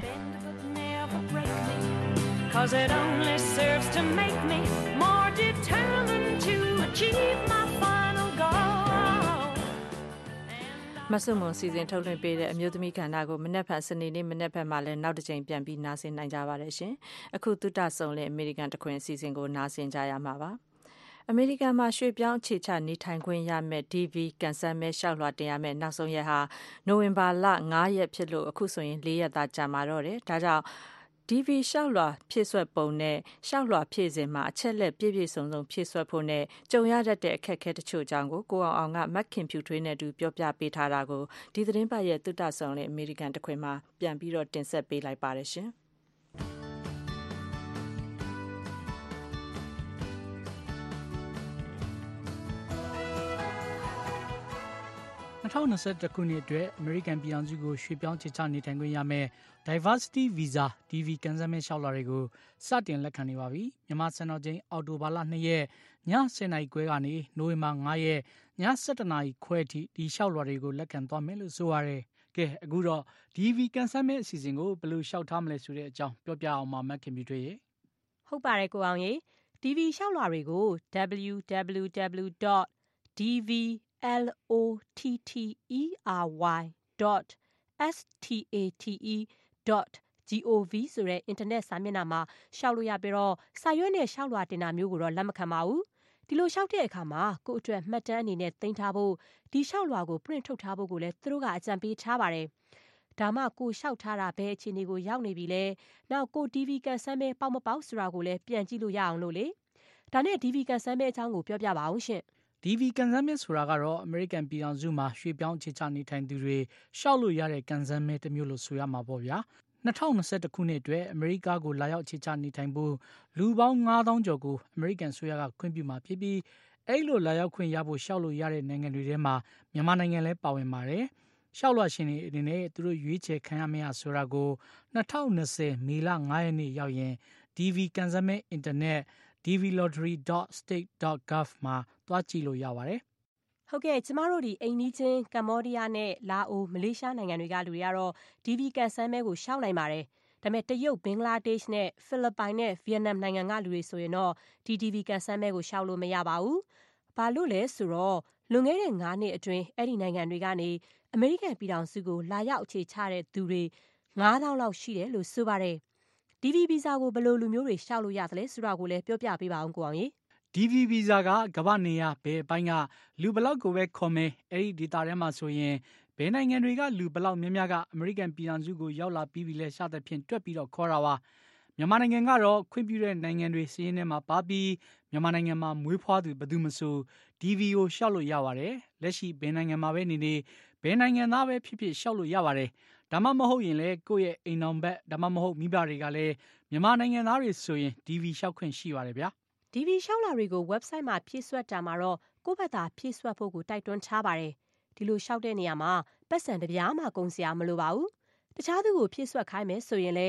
'Cause it only serves to make me more determined to achieve my final goal မဆုမွန်စီစဉ်ထုတ်လွှင့်ပေးတဲ့အမျိုးသမီးကဏ္ဍကိုမနေ့ဖက်စနေနေ့မနေ့ဖက်မှာလည်းနောက်တစ်ကြိမ်ပြန်ပြီးနားဆင်နိုင်ကြပါတယ်ရှင်အခုသုတဆုံလင်အမေရိကန်တခွင်အစီအစဉ်ကိုနားဆင်ကြရမှာပါအမေရိကန်မှာရွှေ့ပြောင်းအခြေချနေထိုင်ခွင့်ရမယ့် DV ကန်ဆယ်မဲလျှောက်လွှာတင်ရမယ့်နောက်ဆုံးရက်ဟာနိုဝင်ဘာလ9ရက်ဖြစ်လို့အခုဆိုရင်4ရက်သာကြာမှာတော့တယ်ဒါကြောင့် DV လျှောက်လွှာဖြည့်ဆွတ်ပုံနဲ့လျှောက်လွှာဖြည့်စဉ်မှာအချက်လက်ပြည့်စုံဖြည့်ဆွတ်ဖို့နဲ့ကြုံရတတ်တဲ့အခက်အခဲတချို့အကြောင်းကိုအောင်ကမက်ခင်ဖြူထွေးနဲ့အတူပြောပြပေးထားတာကိုဒီသတင်းပတ်ရဲ့သုတဆုံလင်အမေရိကန်တခွင်မှာပြန်ပြီးတော့တင်ဆက်ပေးလိုက်ပါတယ်ရှင် 2021ခုနှစ်အတွက်အမေရိကန်ပြည်ထောင်စုကိုရွှေ့ပြောင်းခြေချနေထိုင်ခွင့်ရမယ့် Diversity Visa DV ကန်ဆယ်မဲလျှောက်လွှာတွေကိုစတင်လက်ခံနေပါပြီ။မြန်မာစံတော်ချိန်အောက်တိုဘာလ2ရက်ည10:00နာရီခွဲကနေနိုဝင်ဘာ9ရက်ည17:00နာရီခွဲထိဒီလျှောက်လွှာတွေကိုလက်ခံသွားမယ်လို့ဆိုရတဲ့ကဲအခုတော့ DV ကန်ဆယ်မဲအစီအစဉ်ကိုဘယ်လိုလျှောက်ထားမလဲဆိုတဲ့အကြောင်းပြောပြအောင်ပါမက်ခင်ပြတွေ့ရေဟုတ်ပါတယ်ကိုအောင်ရေ DV လျှောက်လွှာတွေကို www.dvlotery.state.gov ဆိုတဲ့ internet စာမျက်နှာမှာလျှောက်လို့ရပြီးတော့စာရွက်နဲ့လျှောက်လွှာတင်တာမျိုးကိုတော့လက်မခံပါဘူး။ဒီလိုလျှောက်တဲ့အခါမှာကိုယ့်အတွက်မှတ်တမ်းအနေနဲ့သိမ်းထားဖို့ဒီလျှောက်လွှာကို print ထုတ်ထားဖို့ကိုလည်းသူတို့ကအကြံပေးထားပါတယ်။ဒါမှကိုလျှောက်ထားတာဘယ်အခြေအနေကိုရောက်နေပြီလဲ။နောက်ကို DV ကန်ဆယ်မဲပေါက်မပေါက်ဆိုတာကိုလည်းပြန်ကြည့်လို့ရအောင်လို့လေ။ဒါနဲ့ DV ကန်ဆယ်မဲအကြောင်းကိုပြောပြပါအောင်ရှင့်။ DV ကန်ဆယ်မဲဆိုတာကတော့အမေရိကန်ပြည်ထောင်စုမှာရွှေ့ပြောင်းအခြေချနေထိုင်သူတွေရှောက်လို့ရတဲ့ကန်ဆယ်မဲတစ်မျိုးလို့ဆိုရမှာပေါ့ဗျာ2021ခုနှစ်အတွက်အမေရိကကိုလာရောက်အခြေချနေထိုင်ဖို့လူပေါင်း9000ကျော်ကိုအမေရိကန်ဆိုရကခွင့်ပြုမှာဖြစ်ပြီးအဲ့လိုလာရောက်ခွင့်ရဖို့ရှောက်လို့ရတဲ့နိုင်ငံတွေထဲမှာမြန်မာနိုင်ငံလည်းပါဝင်ပါတယ်ရှောက်လွှာရှင်တွေအနေနဲ့သူတို့ရွေးချယ်ခံရမယ့်ဆိုတာကို2020မေလ9ရက်နေ့ရောက်ရင် DV ကန်ဆယ်မဲ internet dvlottery.state.gov မှာတွားကြည့်လို့ရပါတယ်။ဟုတ်ကဲ့ကျမတို့ဒီအိမ်နီးချင်းကမ္ဘောဒီးယားနဲ့လာအိုမလေးရှားနိုင်ငံတွေကလူတွေကတော့ DV ကန်ဆယ်မဲကိုရှောက်နိုင်ပါတယ်။ဒါပေမဲ့တရုတ်ဘင်္ဂလားဒေ့ရှ်နဲ့ဖိလစ်ပိုင်နဲ့ဗီယက်နမ်နိုင်ငံကလူတွေဆိုရင်တော့ဒီ DV ကန်ဆယ်မဲကိုရှောက်လို့မရပါဘူး။ဘာလို့လဲဆိုတော့လွန်ခဲ့တဲ့9နှစ်အတွင်းအဲ့ဒီနိုင်ငံတွေကနေအမေရိကန်ပြည်ထောင်စုကိုလာရောက်အခြေချတဲ့သူတွေ9000လောက်ရှိတယ်လို့ဆိုပါတယ်။ DV ဗီဇာကိုဘယ်လိုလူမျိုးတွေရှောက်လို့ရသလဲဆိုတာကိုလည်းပြောပြပေးပါအောင်ကိုအောင်ရေ။ DV ဗီဇာကကမ္ဘာနေရာဘယ်အပိုင်းကလူဘလောက်ကိုပဲခေါ်မယ်အဲ့ဒီဒေတာထဲမှာဆိုရင်ဘယ်နိုင်ငံတွေကလူဘလောက်များများကအမေရိကန်ပြည်ထောင်စုကိုရောက်လာပြီးပြီလဲစသဖြင့်တွက်ပြီးတော့ခေါ်တာပါမြန်မာနိုင်ငံကတော့ခွင့်ပြုတဲ့နိုင်ငံတွေစီးရင်ထဲမှာပါပြီးမြန်မာနိုင်ငံမှာမွေးဖွားသူဘယ်သူမဆို DV ကိုရှောက်လို့ရပါတယ်လက်ရှိဘယ်နိုင်ငံမှာပဲနေနေဘယ်နိုင်ငံသားပဲဖြစ်ဖြစ်ရှောက်လို့ရပါတယ်ဒါမှမဟုတ်ရင်လည်းကိုယ့်ရဲ့အိမ်တော်ဘက်ဒါမှမဟုတ်မိဘတွေကလည်းမြန်မာနိုင်ငံသားတွေဆိုရင် DV ရှောက်ခွင့်ရှိပါတယ်ဗျာ DV လျှောက်လွှာတွေကို website မှာဖြည့်စွက်တာမှာတော့ကိုယ့်ဘက်သာဖြည့်စွက်ဖို့ကိုတိုက်တွန်းထားပါတယ်။ဒီလိုလျှောက်တဲ့နေရာမှာပတ်စံတစ်ပြားမှကုန်စရာမလိုပါဘူး။တခြားသူကိုဖြည့်စွက်ခိုင်းမယ်ဆိုရင်လည်း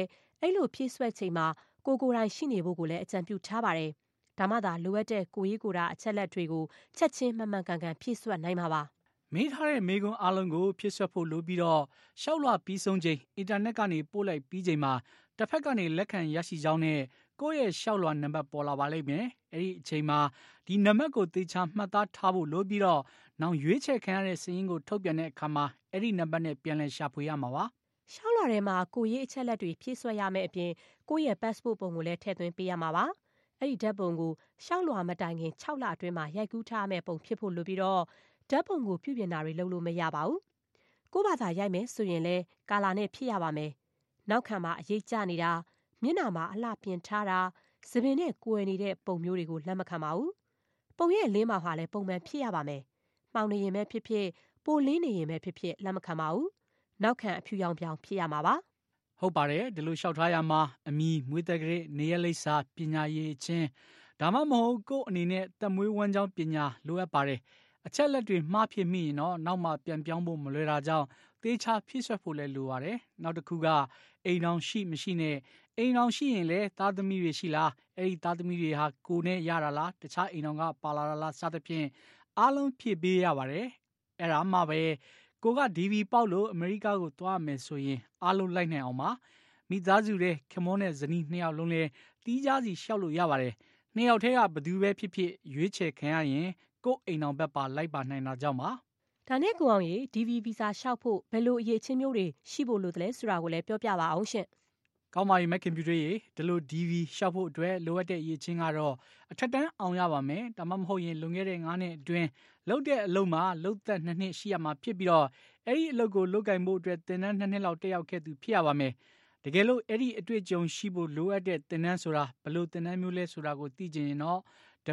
အဲ့လိုဖြည့်ဆွက်ချိန်မှာကိုယ်တိုင်ရှိနေဖို့ကိုလည်းအကြံပြုထားပါတယ်။ဒါမှသာလိုအပ်တဲ့ကိုယ်ရေးကိုယ်တာအချက်လက်တွေကိုချက်ချင်းမှန်မှန်ကန်ကန်ဖြည့်ဆွက်နိုင်မှာပါ။မေးထားတဲ့မေးခွန်းအားလုံးကိုဖြည့်ဆွက်ဖို့လိုပြီးတော့ရှောက်လွှာပြီးဆုံးချိန်အင်တာနက်ကနေပို့လိုက်ပြီးချိန်မှာတစ်ဖက်ကနေလက်ခံရရှိကြောင်းနဲ့ကိုယ့်ရဲ့ရှောက်လွှာနံပါတ်ပေါ်လာပါလိမ့်မယ်။အဲ့ဒီအချိန်မှာဒီနံပါတ်ကိုသေချာမှတ်သားထားဖို့လိုပြီးတော့နောက်ရွေးချယ်ခံရတဲ့စာရင်းကိုထုတ်ပြန်တဲ့အခါမှာအဲ့ဒီနံပါတ်နဲ့ပြန်လည်ရှာဖွေရမှာပါ။ရှောက်လွှာထဲမှာကိုယ်ရေးအချက်လက်တွေဖြည့်ဆွက်ရမယ့်အပြင်ကိုယ့်ရဲ့ passport ပုံကိုလည်းထည့်သွင်းပေးရမှာပါ။အဲ့ဒီဓာတ်ပုံကိုရှောက်လွှာမတိုင်ခင်6လအတွင်းမှာရိုက်ကူးထားမယ့်ပုံဖြစ်ဖို့လိုပြီးတော့ဓာတ်ပုံကိုပြုပြင်တာတွေလုပ်လို့မရပါဘူး။ကိုယ့်ဘာသာရိုက်မယ်ဆိုရင်လည်းကာလာနဲ့ဖြည့်ရပါမယ်။နောက်ခံမှာအရေးကျနေတာမျက်နှာမှာအလှပြင်ထားတာသပင်နဲ့ကွယ်နေတဲ့ပုံမျိုးတွေကိုလက်မခံပါဘူး။ပုံရဲ့လင်းမှာလည်းပုံမှန်ဖြည့်ရပါမယ်။မှောင်နေရင်ပဲဖြစ်ဖြစ်ပိုလင်းနေရင်ပဲဖြစ်ဖြစ်လက်မခံပါဘူး။နောက်ခံအဖြူရောင်ပြောင်ဖြည့်ရမှာပါ။ဟုတ်ပါတယ်ဒီလိုလျှောက်ထားရမှာအမီမွေးသက်ကြိနေရလိပ်စာပညာရေးချင်းဒါမှမဟုတ်ကိုယ့်အနေနဲ့တက်မွေးဝမ်းကြောင်းပညာလိုအပ်ပါတယ်။အချက်လက်တွေမှားဖြစ်မိရင်တော့နောက်မှပြန်ပြောင်းဖို့မလွယ်တာကြောင့်သေချာဖြည့်ဆွက်ဖို့လည်းလိုပါတယ်။နောက်တစ်ခုကအိမ်တော်ရှိမရှိနဲ့အိမ်တော်ရှိရင်လည်းသားသမီးတွေရှိလားအဲ့ဒီသားသမီးတွေဟာကိုယ်နဲ့ရတာလားတခြားအိမ်တော်ကပါလာတာလားစသဖြင့်အားလုံးဖြည့်ပေးရပါတယ်။အဲ့ဒါမှပဲကိုက DV ပေါက်လို့အမေရိကကိုသွားမယ်ဆိုရင်အားလုံးလိုက်နိုင်အောင်ပါမိသားစုတွေခမောနဲ့ဇနီး2ယောက်လုံးလည်းတီးခြားစီရှောက်လို့ရပါတယ်2ယောက်ထဲကဘသူပဲဖြစ်ဖြစ်ရွေးချယ်ခံရရင်ကိုအိမ်အောင်ဘက်ပါလိုက်ပါနိုင်တာကြောင့်ပါဒါနဲ့ကိုအောင်ရေ DV ဗီဇာလျှောက်ဖို့ဘယ်လိုအရေးချင်းမျိုးတွေရှိဖို့လိုတယ်လဲဆိုတာကိုလည်းပြောပြပါအောင်ရှင်ကောင်းပါပြီမက်ကွန်ပျူတာရေဒီလို DV လျှောက်ဖို့အတွက်လိုအပ်တဲ့အရေးချင်းကတော့အထက်တန်းအောင်ရပါမယ်ဒါမှမဟုတ်ရင်လွန်ခဲ့တဲ့9နှစ်အတွင်းလုပ်တဲ့အလုပ်မှာလုပ်သက်2နှစ်ရှိရမှာဖြစ်ပြီးတော့အဲ့ဒီအလုပ်ကိုလုပ်ကင်ဖို့အတွက်သင်တန်း2နှစ်လောက်တက်ရောက်ခဲ့သူဖြစ်ရပါမယ်တကယ်လို့အဲ့ဒီအတွေ့အကြုံရှိဖို့လိုအပ်တဲ့သင်တန်းဆိုတာဘယ်လိုသင်တန်းမျိုးလဲဆိုတာကိုသိချင်ရင်တော့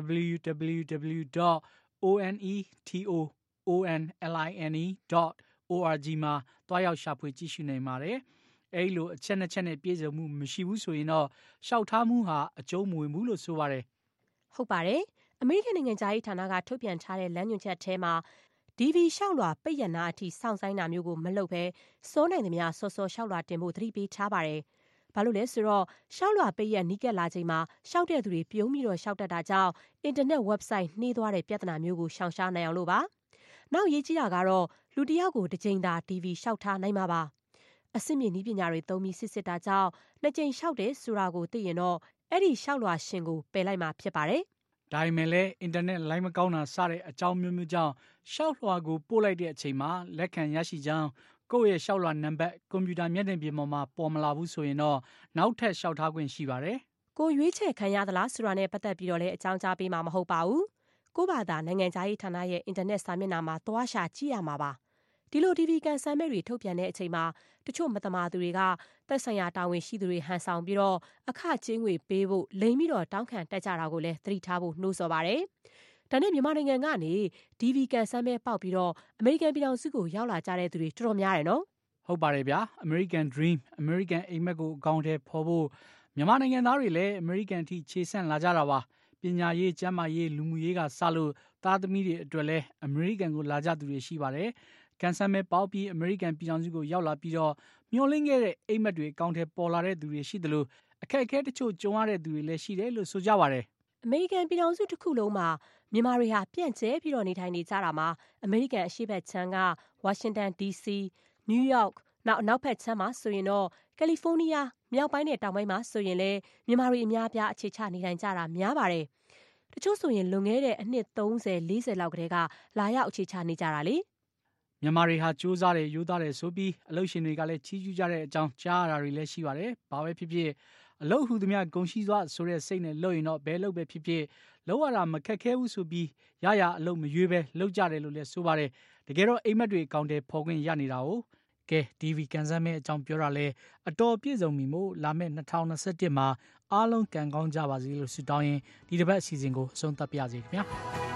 www.online.org မှာတွားရောက်ရှာဖွေကြည့်ရှုနိုင်ပါတယ်အဲ့လိုအချက်နဲ့ချက်နဲ့ပြည့်စုံမှုမရှိဘူးဆိုရင်တော့ရှောက်ထားမှုဟာအကျုံးမဝင်ဘူးလို့ဆိုပါတယ်ဟုတ်ပါတယ်အမေရိကန်နိုင်ငံသားရေးဌာနကထုတ်ပြန်ထားတဲ့လမ်းညွှန်ချက်ထဲမှာ DV လျှောက်လွှာပိတ်ရနာအထိစောင့်ဆိုင်းတာမျိုးကိုမလုပ်ဘဲစိုးနိုင်သမျှစောစောလျှောက်လွှာတင်ဖို့သတိပေးထားပါတယ်ဘာလို့လဲဆိုတော့လျှောက်လွှာပိတ်ရနီးကပ်လာချိန်မှာလျှောက်တဲ့သူတွေပြုံးပြီးတော့လျှောက်တတ်တာကြောင့်အင်တာနက် website နှေးသွားတဲ့ပြဿနာမျိုးကိုရှောင်ရှားနိုင်အောင်လို့ပါနောက်ရေးကြီးတာကတော့လူတစ်ယောက်ကိုတစ်ကြိမ်သာ DV လျှောက်ထားနိုင်မှာပါအစစ်မြေနည်းပညာတွေသုံးပြီးစစ်တာကြောင့်နှစ်ကြိမ်လျှောက်တယ်ဆိုတာကိုသိရင်တော့အဲ့ဒီလျှောက်လွှာရှင်ကိုပယ်လိုက်မှာဖြစ်ပါတယ်ဒါပေမဲ့လည်းအင်တာနက်လိုင်းမကောင်းတာစတဲ့အကြောင်းမျိုးမျိုးကြောင့်ရှောက်လွှာကိုပို့လိုက်တဲ့အချိန်မှာလက်ခံရရှိကြောင်းကိုယ့်ရဲ့ရှောက်လွှာနံပါတ်ကွန်ပျူတာမျက်နှာပြင်ပေါ်မှာပေါ်မလာဘူးဆိုရင်တော့နောက်ထပ်လျှောက်ထားခွင့်ရှိပါတယ်ကိုရွေးချယ်ခံရသလားဆိုတာနဲ့ပတ်သက်ပြီးတော့လည်းအကြောင်းကြားပေးမှာမဟုတ်ပါဘူးကိုဘာသာနိုင်ငံသားရေးဌာနရဲ့အင်တာနက်စာမျက်နှာမှာသွားရှာကြည့်ရမှာပါဒီလို DV ကန်ဆယ်မဲ့တွေထုတ်ပြန်တဲ့အချိန်မှာတချို့မတမာသူတွေကသက်ဆိုင်ရာတာဝန်ရှိသူတွေဟန်ဆောင်ပြီးတော့အခကြေးငွေပေးဖို့လိမ်ပြီးတော့တောင်းခံတက်ကြတာကိုလည်းသတိထားဖို့နှိုးဆော်ပါတယ်။ဒါနဲ့မြန်မာနိုင်ငံကနေ DV ကန်ဆယ်မဲ့ပေါက်ပြီးတော့အမေရိကန်ပြည်ထောင်စုကိုရောက်လာကြတဲ့သူတွေတော်တော်များတယ်နော်။ဟုတ်ပါတယ်ဗျာ။ American Dream American အိမ်မက်ကိုအကောင့်ထဲပေါ်ဖို့မြန်မာနိုင်ငံသားတွေလည်း American အထိခြေဆန့်လာကြတာပါ။ပညာရေးကျန်းမာရေးလူမှုရေးကစလို့သားသမီးတွေအတွက်လည်း American ကိုလာကြသူတွေရှိပါတယ်။ကန်ဆယ်မဲ့ပေါက်ပြီးအမေရိကန်ပြည်ထောင်စုကိုရောက်လာပြီးတော့မျောလင့်ခဲ့တဲ့အိမ်မက်တွေအကောင့်ထဲပေါ်လာတဲ့သူတွေရှိသလိုအခက်အခဲတချို့ကြုံရတဲ့သူတွေလည်းရှိတယ်လို့ဆိုကြပါတယ်အမေရိကန်ပြည်ထောင်စုတစ်ခုလုံးမှာမြန်မာတွေဟာပြန့်ကျဲပြီးတော့နေထိုင်နေကြတာမှာအမေရိကန်အရှေ့ဘက်ခြမ်းကဝါရှင်တန် DC နယူးယောက်နောက်အနောက်ဘက်ခြမ်းမှာဆိုရင်တော့ကယ်လီဖိုးနီးယားမြောက်ပိုင်းနဲ့တောင်ပိုင်းမှာဆိုရင်လည်းမြန်မာတွေအများအပြားအခြေချနေထိုင်ကြတာများပါတယ်တချို့ဆိုရင်လွန်ခဲ့တဲ့အနှစ်30 40လောက်ကတည်းကလာရောက်အခြေချနေကြတာလေမြန်မာတွေဟာစူးစမ်းတယ်ရိုးသားတယ်ဆိုပြီးအလုပ်ရှင်တွေကလည်းချီးကျူးကြတဲ့အကြောင်းကြားရတာတွေလည်းရှိပါတယ်။ဘာပဲဖြစ်ဖြစ်အလုပ်ဟူသမျှဂုဏ်ရှိစွာဆိုတဲ့စိတ်နဲ့လုပ်ရင်တော့ဘယ်လုပ်ပဲဖြစ်ဖြစ်လုပ်ရတာမခက်ခဲဘူးဆိုပြီးရအလုပ်မရွေးပဲလုပ်ကြတယ်လို့လည်းဆိုပါတယ်။တကယ်တော့အိမ်မက်တွေအကောင့်ထဲပေါ်ခွင့်ရနေတာကိုကဲ DV ကန်ဆယ်မဲ့အကြောင်းပြောတာလဲအတော်ပြည့်စုံပြီမို့လာမယ့်2021မှာအားလုံးကံကောင်းကြပါစေလို့ဆုတောင်းရင်ဒီတစ်ပတ်အစီအစဉ်ကိုအဆုံးသတ်ပါရစေခင်ဗျာ။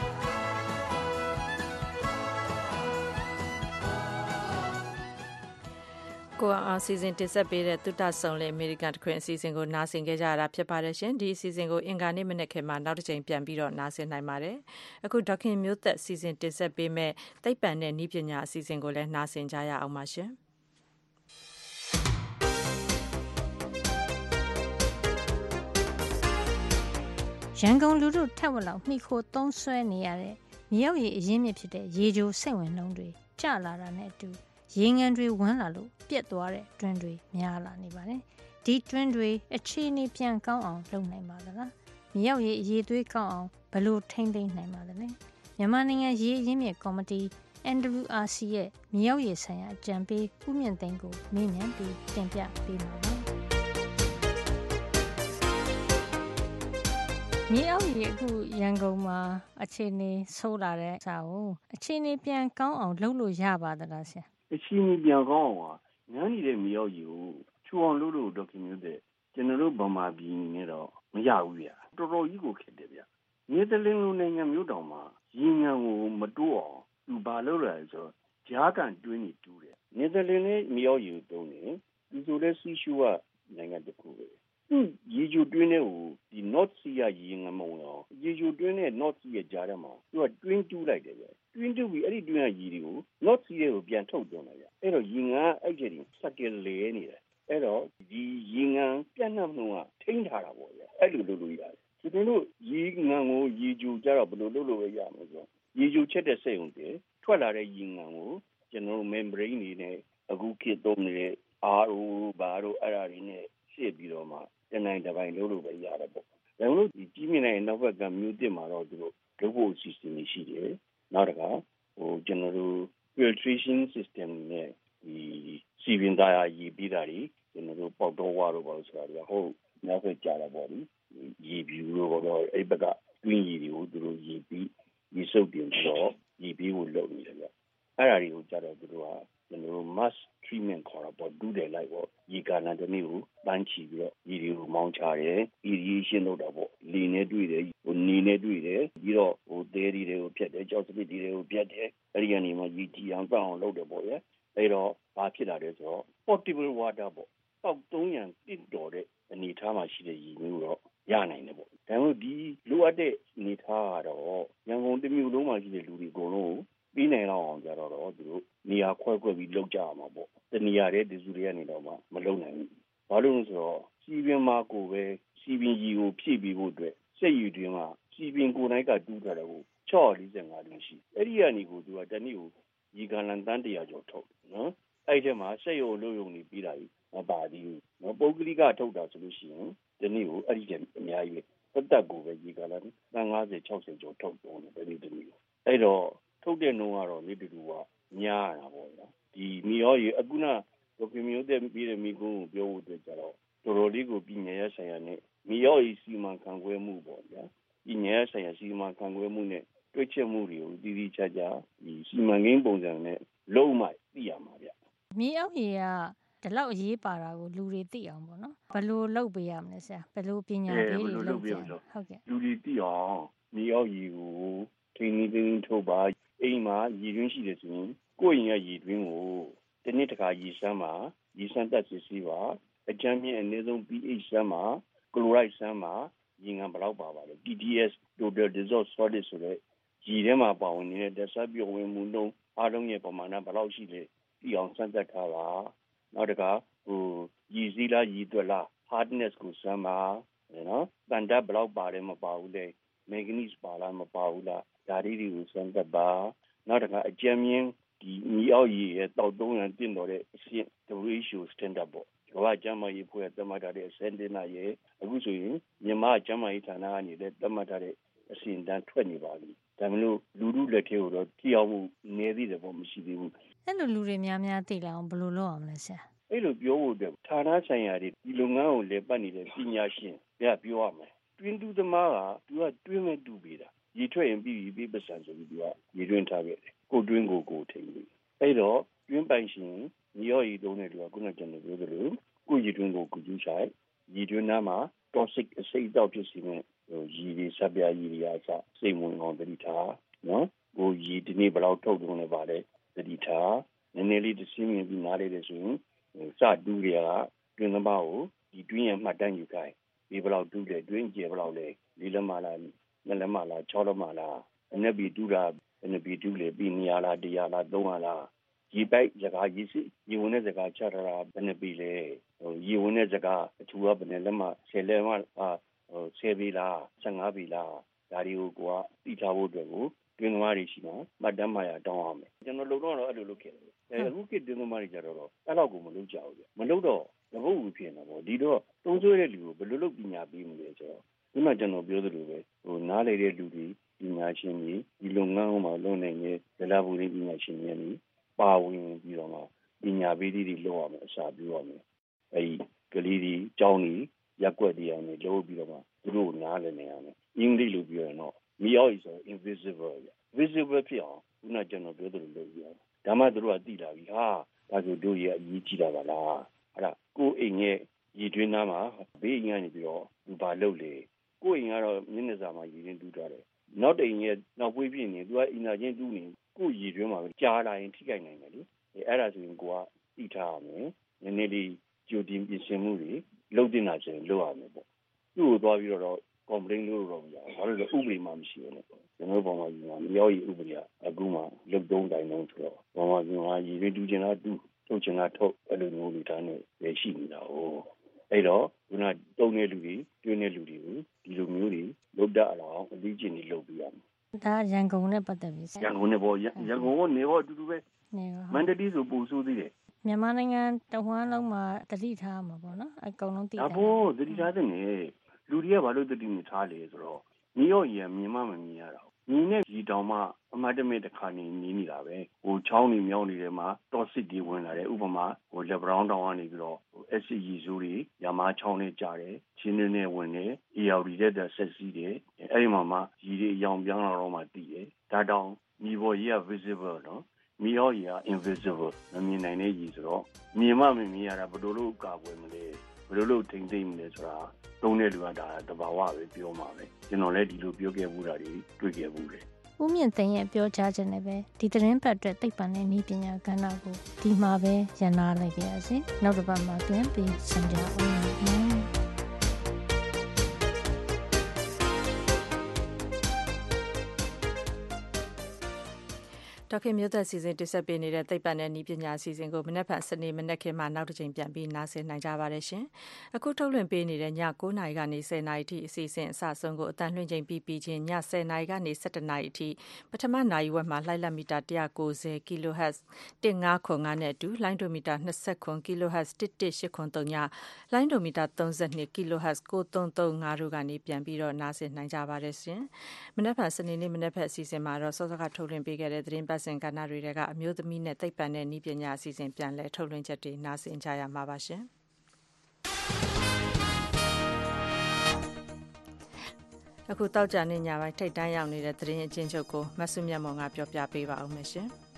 ကိုအောင်စီစဉ်တင်ဆက်ပေးတဲ့သုတဆုံလေအမေရိကန်တခွင်အစီအစဉ်ကိုနားဆင်ခဲ့ကြရတာဖြစ်ပါတယ်ရှင်ဒီအစီအစဉ်ကိုအင်္ဂါနေ့မနက်ခင်းမှာနောက်တစ်ချိန်ပြန်ပြီးတော့နားဆင်နိုင်ပါတယ်အခုဒေါခင်မျိုးသက်စီစဉ်တင်ဆက်ပေးမဲ့သိပ္ပံနဲ့နည်းပညာအစီအစဉ်ကိုလည်းနားဆင်ကြရအောင်ပါရှင်ရန်ကုန်လူထုထက်ဝက်လောက်မှီခိုသုံးစွဲနေရတဲ့မြေအောက်ရေအရင်းမြစ်ဖြစ်တဲ့ရေချိုစိတ်ဝင်နှုန်းတွေကျလာတာနဲ့အတူရေငန်တွေဝန်းလာလို့ပြက်သွားတဲ့တွင်းတွေများလာနေပါတယ်။ဒီတွင်းတွေအခြေအနေပြန်ကောင်းအောင်လုပ်နိုင်ပါသလား။မြေအောက်ရေအရေးသွေးကောင်းအောင်ဘယ်လိုထိန်းသိမ်းနိုင်ပါသလဲ။မြန်မာနိုင်ငံရေအရင်းမြစ်ကော်မတီ NWRC ရဲ့မြေအောက်ရေဆိုင်ရာအကြံပေးဦးမြင့်သိန်းကိုမေးမြန်းပြီးတင်ပြပေးမှာပါ။မြေအောက်ရေအခုရန်ကုန်မှာအခြေအနေဆိုးလာတဲ့စာကိုအခြေအနေပြန်ကောင်းအောင်လုပ်လို့ရပါသလားဆရာ။အခြေအနေပြန်ကောင်းအောင်ကငန်းနေတဲ့မြေအောက်ရေကိုချူအောင်လုပ်လို့ဒေါက်တာမျိုးတဲ့ကျွန်တော်တို့ဗမာပြည်နေတော့မရဘူးဗျ။တော်တော်ကြီးကိုခက်တယ်ဗျ။နယ်သာလန်လိုနိုင်ငံမျိုးတောင်မှရေငန်ကိုမတိုးအောင်သူဘာလုပ်လဲဆိုတော့ကြားကန်တွင်းနေတူးတယ်။နယ်သာလန်နဲ့မြေအောက်ရေကိုတုံးတယ်။ဒီဆိုလဲစီရှူကနိုင်ငံတစ်ခုပဲ။ရေချိုတွင်းတဲ့ကိုဒီ North Sea ကရေငန်မဝင်အောင်ရေချိုတွင်းနဲ့ North Sea ရဲ့ကြားထဲမှာသူကတွင်းတူးလိုက်တယ်ဗျ။တွင်းတူးပြီးအဲ့ဒီတွင်းကရေတွေကို North Sea ကိုပြန်ထုတ်သွင်းလိုက်ရ။အဲ့တော့ရေငန်အဲ့ကျရင်စက်ကလဲနေတယ်။အဲ့တော့ဒီရေငန်ပြန့်နှံ့မှုကထိန်းထားတာပေါ့ဗျ။အဲ့လိုလုပ်လို့ရတယ်။ဒီလိုရေငန်ကိုရေချိုကြတော့ဘယ်လိုလုပ်လို့ရမလဲဆိုတော့ရေချိုချက်တဲ့စက်ရုံတွေထွက်လာတဲ့ရေငန်ကိုကျွန်တော်တို့ membrane တွေနဲ့အခုခေတ်သုံးနေတဲ့ RO ဘာတို့အဲ့ဒါတွေနဲ့ရှင်းပြီးတော့မှတနိုင်တစ်ပိုင်းလုပ်လို့ပဲရတယ်ပေါ့။ဒါလို့ဒီကြီးမြင့်တဲ့နောက်ဘက်ကမြို့တစ်မှာတော့သူတို့လုပ်ဖို့ system ရှိတယ်။နောက်တစ်ခါကျွန်တော်တို့ filtration system နဲ့ဒီစီဗင်သားရေပြီးတာတွေကျွန်တော်တို့ပေါက်တော့ဝါတို့ပါလို့ဆိုတာကဟုတ်နောက်ဆက်ကြတာပေါ့လေ။ရေပြူလို့တော့အဲ့ဘက်ကတွင်းရေတွေကိုသူတို့ရေပြီးရေစုပ်တင်ပြီးတော့ရေပြီးကိုလုပ်နေတယ်ဗျ။အဲ့ဒါတွေကိုကြတော့သူတို့ကကျွန်တော်တို့ mass treatment ခေါ်တာပေါ့ဒူးတယ်လိုက်ပေါ့ရေကာလန်တစ်မျိုးကိုပန်းချီပြီးတော့ရေတွေကိုမောင်းချတယ် irrigation လုပ်တာပေါ့လေနဲ့တွေ့တယ်နေနဲ့တွေ့တယ်ပြီးတော့သဲတွေကိုဖြတ်တယ်ကြောက်စပစ်တွေကိုဖြတ်တယ်အဲ့ဒီကနေမှရေကြီးအောင်တောက်အောင်လုပ်တယ်ပေါ့ရဲ့အဲ့တော့ဘာဖြစ်လာလဲဆိုတော့ potable water ပေါ့တောက်သုံးရန်တင့်တော်တဲ့အနေထားမှာရှိတဲ့ရေမျိုးတော့ရနိုင်တယ်ပေါ့ဒါပေမဲ့ဒီလိုအပ်တဲ့အနေထားကတော့ရန်ကုန်တစ်မြို့လုံးမှာရှိတဲ့လူတွေအကုန်လုံးပြီးနိုင်အောင်ကြတော့သူတို့နေရာခွဲပြီးလောက်ကြအောင်ပေါ့တနေရာတဲ့ဒီစုတွေကနေတော့မှမလုံနိုင်ဘူးဘာလို့လဲဆိုတော့စီပင်မှာကိုပဲစီပင်ကြီးကိုဖြည့်ပြီးဖို့အတွက်စက်ရည်တွင်မှာစီပင်ကိုယ်တိုင်းကတူးထားတယ်ကို645တွင်ရှိအဲ့ဒီကနေကိုသူကတနည်းကိုရေကန်လန်တန်း100ကျော်ထုတ်နော်အဲ့ဒီမှာစက်ရုံလို့ရုံနေပြီးတာကြီးမပါသေးဘူးနော်ပုဂ္ဂလိကထုတ်တာဆိုလို့ရှိရင်တနည်းကိုအဲ့ဒီကျအများကြီးပဲတက်ကိုပဲရေကန်လန်တန်း50 60ကျော်ထုတ်တော့တယ်ဒီတနည်းအဲ့တော့ထုတ်တဲ့နှုန်းကတော့နေတူကများတာပေါ့ဗျာဒီမီရောရေအခုနဒေါက်တာမျိုးတဲ့ပြီးတဲ့မိကုန်းကိုပြောဖို့အတွက်ကြတော့တော်တော်လေးကိုပြည်နယ်ရဆိုင်ရာနဲ့မီရောရေစီမံခန့်ခွဲမှုပေါ့ဗျာပြည်နယ်ရဆိုင်ရာစီမံခန့်ခွဲမှုနဲ့တွေ့ချက်မှုတွေကိုတည်တည်ချာချာဒီစီမံကိန်းပုံစံနဲ့လုံးဝသိရမှာဗျမြေအောက်ရေကဒီလောက်အရေးပါတာကိုလူတွေသိအောင်ပေါ့နော်ဘယ်လိုလုပ်ပေးရမလဲဆရာဘယ်လိုပညာပေးတွေလုပ်ပေးရမလဲဟုတ်ကဲ့လူတွေသိအောင်မြေအောက်ရေကိုထိန်းသိမ်းထုတ်ပါအိမ်မှာရေတွင်းရှိတယ်ဆိုရင်ကိုယ့်ရင်ကရေတွင်းကိုတစ်နှစ်တစ်ခါရေစမ်းပါရေစမ်းတက်စစ်ဆေးပါအကြမ်းမြင့်အနည်းဆုံး pH စမ်းပါ chloride စမ်းပါရေငန်ဘယ်လောက်ပါလဲ TDS total dissolved solid ဆိုတဲ့ရေထဲမှာပါဝင်နေတဲ့ဓာတ်ဆပ်ပြောင်းဝင်မှုနှုန်းအားလုံးရဲ့ပမာဏဘယ်လောက်ရှိလဲဒီအောင်စမ်းသပ်ထားပါနောက်တစ်ခါရေစီးလားရေသွက်လား hardness ကိုစမ်းပါနော်တန်ဓာတ်ဘယ်လောက်ပါတယ်မပါဘူးလေ manganese ပါလားမပါဘူးလားဒါတွေကိုစမ်းသပ်ပါနောက်တစ်ခါအကြမ်းမြင့်ဒီမြေအောက်ရေရဲ့တောက်သုံးရန်တင့်တော်တဲ့အဆင့် WHO standard ပေါ့ကမ္ဘာ့ကျန်းမာရေးဖွဲ့သတ်မှတ်ထားတဲ့အဆင့်တင်လာရဲ့အခုဆိုရင်မြန်မာကျန်းမာရေးဌာနကနေလည်းသတ်မှတ်ထားတဲ့အဆင့်တန်းထွက်နေပါပြီဒါမျိုးလူလူလက်ထဲကိုတော့ကြည့်အောင်မှုနေသေးတယ်ပေါ့မရှိသေးဘူးအဲ့လိုလူတွေများများသိလာအောင်ဘယ်လိုလုပ်အောင်လဲဆရာအဲ့လိုပြောဖို့အတွက်ဌာနဆိုင်ရာတွေဒီလုပ်ငန်းကိုလည်းပတ်နေတဲ့ပညာရှင်ပြပြောရမယ်တွင်းတူသမားကသူကတွင်းမဲ့တူပေးတာရေထွက်ရင်ပြီးပြီးပစံဆိုပြီးသူကရေတွင်းထားခဲ့တယ်ကိုတွင်းကိုထိန်ပြီးအဲ့တော့တွင်းပိုင်ရှင်မြေရော်ရီတုံးတဲ့သူကခုနကကျွန်တော်ပြောသလိုကိုရေတွင်းကိုကူးဆိုင်ရေတွင်းနားမှာ toxic အဆိပ်တောက်ဖြစ်စီမဲ့ရေတွေစပြားရေတွေအစစိတ်ဝင်အောင်တတိထားနော်ကိုရေဒီနေ့ဘယ်လောက်ထုတ်တုံးလဲပါလဲတတိထားနည်းနည်းလေးတစ်စင်းမြင်ပြီးနားလေးတယ်ဆိုရင်စတူးတွေကတွင်းသမားကိုဒီတွင်းရမှတ်တမ်းယူခိုင်းဒီဘယ်လောက်တူးလဲတွင်းကျယ်ဘယ်လောက်လဲ၄လက်မလား2လက်မလား6လက်မလားအနက်ပြီးတူးတာအနက်ပြီးတူးလေပြီး200လား100လား300လားရေပိုက်စကားရေဝင်တဲ့စကားချထားတာဘယ်နှပြီလဲရေဝင်တဲ့စကားအထူကဘယ်နှလက်မ10လက်မ 10ပေလား15ပေလားဒါတွေကိုကိုကတိထားဖို့အတွက်ကိုတွင်းသမားတွေရှိမှာမှတ်တမ်းမှရတောင်းရမယ်ကျွန်တော်လုံတော့အဲ့လိုလုပ်ခဲ့တယ်အခုခေတ်တွင်းသမားတွေကြတော့အဲ့လောက်ကိုမလုပ်ကြဘူးမလုပ်တော့သဘောဝဖြစ်နေတာပေါ့ဒီတော့သုံးဆွဲတဲ့လူကိုဘယ်လိုလုပ်ပညာပေးမလဲဆိုတော့ဒီမှာကျွန်တော်ပြောသလိုပဲနားလေတဲ့လူတွေပညာရှင်တွေဒီလုပ်ငန်းမှာလုပ်နေတဲ့ဒလဘူရီပညာရှင်တွေနေပါဝင်ပြီးတော့မှပညာပေးတွေလုပ်ရမယ်အစားပြောရမယ်အဲဒီကလေးတွေကျောင်းတွေရက်ွက်တွေအောင်လုပ်ပြီးတော့မှသူတို့နားလည်နေရမယ်အင်္ဂလိပ်လိုပြောရင်တော့မြေအောက်ဆို invisible visible ဖြစ်အောင်ခုနကျွန်တော်ပြောသလိုလုပ်ရအောင်ဒါမှသူတို့ကသိလာပြီဟာဒါဆိုတို့ရဲ့အရေးကြီးတာပါလားအဲ့ဒါကိုအိမ်ရဲ့ရည်တွင်းသားမှာဘေးအိမ်ကနေပြီးတော့သူဘာလုပ်လဲကိုအိမ်ကတော့မျက်နှာစာမှာရည်ရင်းတူးထားတယ်နောက်အိမ်ရဲ့နောက်ပွေးဖြစ်နေသူကအင်နာချင်းတူးနေကိုရည်တွင်းမှာကြားလာရင်ထိခိုက်နိုင်တယ်လေအဲ့ဒါဆိုရင်ကိုကသိထားရမယ်နည်းနည်းလေးကြိုတင်ပြင်ဆင်မှုတွေလုပ်တင်တာဆိုရင်လုပ်ရမယ်ပေါ့သူ့ကိုသွားပြီးတော့ complain လုပ်တော့မရဘူးဘာလို့လဲဥပဒေမှမရှိဘူးလေကျွန်တော်ပေါ်မှာဒီမှာမြောက်ရည်ဥပဒေကအခုမှလုတ်တုံးတိုင်းလုံးဆိုတော့ပေါ်မှာဒီမှာရည်ရင်းတူးချင်တာတူးထုတ်ချင်တာထုတ်အဲ့လိုမျိုးလူသားနဲ့ရရှိနေတာ哦အဲ့တော့ခုနတုံးတဲ့လူတွေတွင်းတဲ့လူတွေကိုဒီလိုမျိုးတွေလုတ်တတ်အောင်အသိကျင့်တွေလုပ်ပြရမယ်ဒါရန်ကုန်နဲ့ပတ်သက်ပြီးရန်ကုန်နဲ့ပေါ့ရန်ကုန်ကနေတော့အတူတူပဲမန္တလေးဆိုပူဆိုးသေးတယ်မြန်မာနိုင်ငံတဝန်းလုံးမှာတတိထားမှာပေါ့နော်အကုန်လုံးတည်တယ်အဖို့တတိထားတဲ့နေလူတွေကဘာလို့တတိမထားလဲဆိုတော့မြေရော့ရမြင်မှမမြင်ရတာညီနဲ့ဒီတောင်မှအမတ်တမဲ့တစ်ခါနေနေတာပဲဟိုချောင်းနေမြောင်းနေတယ်မှာတော့စစ်တွေဝင်လာတယ်ဥပမာဟိုလက်ဘရောင်းတောင်ကနေပြီးတော့ SCG ဇူတွေရမားချောင်းနဲ့ကြားတယ်ချင်းနေနဲ့ဝင်တယ် ARD တဲ့ဆက်စီးတယ်အဲ့ဒီမှာရီတွေအယောင်ပြောင်းလာတော့မှတည်တယ်ဒါတောင်မြေပေါ်ကြီးက visible နော်မြေရော့ကြီးက invisible မမြင်နိုင်တဲ့ကြီးဆိုတော့မြင်မှမမြင်ရတာဘယ်လိုလုပ်ကာကွယ်မလဲဘယ်လိုလုပ်ထိမ့်သိမ့်မလဲဆိုတာသုံးတဲ့လူကဒါတဘာဝပဲပြောမှာပဲကျွန်တော်လည်းဒီလိုပြောခဲ့ဘူးတာတွေတွေ့ခဲ့ဘူးတယ်ဦးမြင့်သိန်းရဲ့ပြောကြားချက်နဲ့ပဲဒီသတင်းပတ်အတွက်သိပ္ပံနဲ့နည်းပညာကဏ္ဍကိုဒီမှာပဲရန်နာလိုက်ပါရစေနောက်တစ်ပတ်မှာပြန်ပြီးဆုံကြအောင်ဒေါက်ခင်မျိုးသက်စီစဉ်တင်ဆက်ပေးနေတဲ့သိပ္ပံနဲ့နည်းပညာအစီအစဉ်ကိုမနက်ဖြန်စနေမနက်ခင်းမှာနောက်တစ်ချိန်ပြန်ပြီးနားဆင်နိုင်ကြပါတယ်ရှင်။အခုထုတ်လွှင့်ပေးနေတဲ့ည9:00နာရီကနေ10:00နာရီထိအစီအစဉ်အစဆုံးကိုအတန်းလွှင့်ချိန်ပြီးချင်းည10:00နာရီကနေ17:00နာရီထိပထမနာရီဝက်မှာလှိုင်းလက်မီတာ190 kHz 1505နဲ့အတူလှိုင်းဒိုမီတာ20 kHz 11803ညလှိုင်းဒိုမီတာ32 kHz 9335တို့ကနေပြန်ပြီးတော့နားဆင်နိုင်ကြပါတယ်ရှင်။မနက်ဖြန်စနေနေ့မနက်ဖြန်အစီအစဉ်မှာတော့စောစောကထုတ်လွှင့်ပေးခဲ့တဲ့သတင်းပတ်စဉ်ကဏ္ဍတွေကအမျိုးသမီးနဲ့သိပ္ပံနဲ့နည်းပညာအစီအစဉ်ပြန်လည်ထုတ်လွှင့်ချက်တွေနားဆင်ကြရမှာပါရှင်။အခုတောက်ကြနေညပိုင်းထိတ်တန်းရောက်နေတဲ့သတင်းအချင်းချုပ်ကိုမဆုမြတ်မောင်ကပြောပြပေးပါဦးမယ်ရှင်။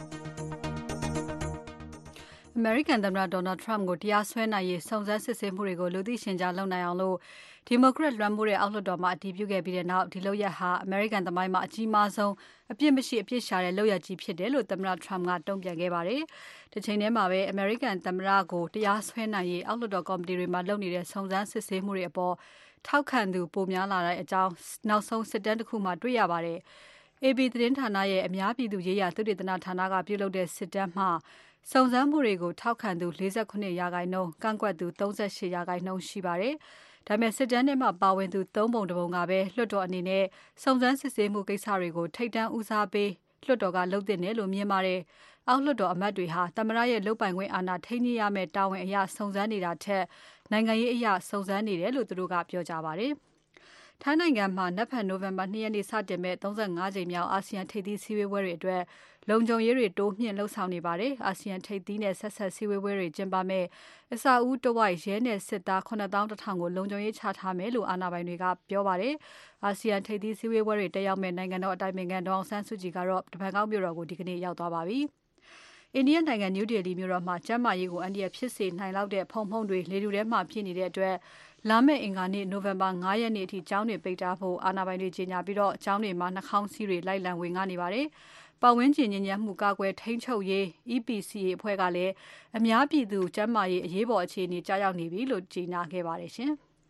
American သမ္မတ Donald Trump ကိုတရားစွဲနိုင်ရေးစုံစမ်းစစ်ဆေးမှုတွေကိုလူသိရှင်ကြားလုပ်နိုင်အောင်လို့ Democrat လွှမ်းမိုးတဲ့အောက်လွှတ်တော်မှာအတည်ပြုခဲ့ပြီးတဲ့နောက်ဒီလုပ်ရပ်ဟာ American သမိုင်းမှာအကြီးမားဆုံးအပြစ်မရှိအပြစ်ရှာတဲ့လုပ်ရပ်ကြီးဖြစ်တယ်လို့သမ္မတ Trump ကတုံ့ပြန်ခဲ့ပါတယ်။တစ်ချိန်တည်းမှာပဲ American သမ္မတကိုတရားစွဲနိုင်ရေးအောက်လွှတ်တော်ကော်မတီတွေမှာလုပ်နေတဲ့စုံစမ်းစစ်ဆေးမှုတွေအပေါ်ထောက်ခံသူပိုများလာတဲ့အကြောင်းနောက်ဆုံးစစ်တမ်းတစ်ခုမှတွေ့ရပါတယ်။ AB သတင်းဌာနရဲ့အများပြည်သူရေးရာသုတေသနဌာနကပြုလုပ်တဲ့စစ်တမ်းမှာစုံစမ်းမှုတွေကိုထောက်ခံသူ48%ကန့်ကွက်သူ38%ရှိပါတယ်။ဒါပေမဲ့စစ်တမ်းထဲမှာပါဝင်သူ3ပုံတစ်ပုံကပဲလွှတ်တော်အနေနဲ့စုံစမ်းစစ်ဆေးမှုကိစ္စတွေကိုထိပ်တန်းဦးစားပေးလွှတ်တော်ကလုပ်သင့်တယ်လို့မြင်ပါတယ်။အောက်လွှတ်တော်အမတ်တွေဟာသမ္မတရဲ့လုပ်ပိုင်ခွင့်အာဏာထိန်းသိမ်းရမယ့်တာဝန်အရစုံစမ်းနေတာထက်နိုင်ငံရေးအရစုံစမ်းနေတယ်လို့သူတို့ကပြောကြပါတယ်။ထိုင်းနိုင်ငံမှာနက်ဖြန်နိုဝင်ဘာ2ရက်နေ့စတင်မဲ့35ကြိမ်မြောက်အာဆီယံထိပ်သီးစည်းဝေးပွဲတွေအတွက်လုံခြုံရေးတွေတိုးမြှင့်လှုပ်ဆောင်နေပါတယ်။အာဆီယံထိပ်သီးနဲ့ဆက်ဆက်စည်းဝေးပွဲတွေကျင်းပမဲ့အစအဦးတဝိုက်ရဲနဲ့စစ်သား9100ကိုလုံခြုံရေးချထားမယ်လို့အာဏာပိုင်တွေကပြောပါတယ်။အာဆီယံထိပ်သီးစည်းဝေးပွဲတွေတက်ရောက်မဲ့နိုင်ငံတော်အတိုင်ပင်ခံဒေါအောင်ဆန်းစုကြည်ကတော့တပန်ကောက်မြို့တော်ကိုဒီကနေ့ရောက်သွားပါပြီ။အိန္ဒိယနိုင်ငံနယူးဒေလီမြို့တော်မှာကျန်းမာရေးကိုအန္တရာယ်ဖြစ်စေနိုင်လောက်တဲ့ဖုံဖုံတွေလေထုထဲမှာဖြစ်နေတဲ့အတွက်လာမယ့်အင်္ဂါနေ့နိုဝင်ဘာ9ရက်နေ့အထိကျောင်းတွေပိတ်ထားဖို့အာဏာပိုင်တွေကြေညာပြီးတော့ကျောင်းတွေမှာနှာခေါင်းစည်းတွေလိုက်လံဝင်နေပါတယ်။ပတ်ဝန်းကျင်ညဉ့်ညမ်းမှုကာကွယ်ထိန်းချုပ်ရေး EPCA အဖွဲ့ကလည်းအများပြည်သူကျန်းမာရေးအရေးပေါ်အခြေအနေကြားရောက်နေပြီလို့ကြေညာခဲ့ပါတယ်ရှင်။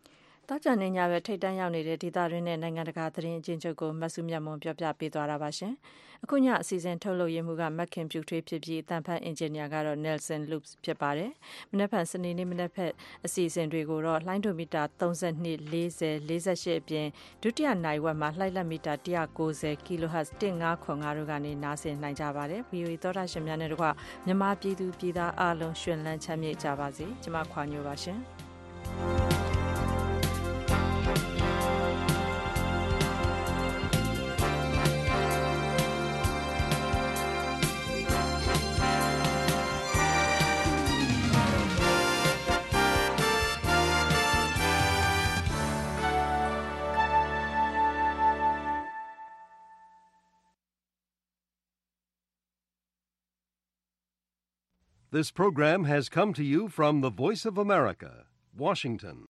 တောက်ကြနေညပဲထိတ်တန့်ရောက်နေတဲ့ဒေသတွင်းနဲ့နိုင်ငံတကာသတင်းအကျဉ်းချုပ်ကိုမဆုမြတ်မွန်ပြောပြပေးသွားတာပါရှင်။အခုညအစီအစဉ်ထုတ်လုပ်ရမှုကမက်ခင်ပြူထွေးဖြစ်ပြီးအတန်ဖတ်အင်ဂျင်နီယာကတော့ Nelson Loops ဖြစ်ပါတယ်။မနက်ဖြန်စနေနေ့မနက်ဖက်အစီအစဉ်တွေကိုတော့လှိုင်းဒိုမီတာ32 40 48အပြင်ဒုတိယနိုင်ဝက်မှာလှိုင်းလက်မီတာ190 kHz 1505တို့ကနေနားဆင်နိုင်ကြပါတယ်။ VOA သောတာရှင်များနဲ့တကွမြန်မာပြည်သူပြည်သားအားလုံးရှင်လန်းချမ်းမြေ့ကြပါစေ။ကျွန်မခွာညိုပါရှင်။ This program has come to you from the Voice of America, Washington.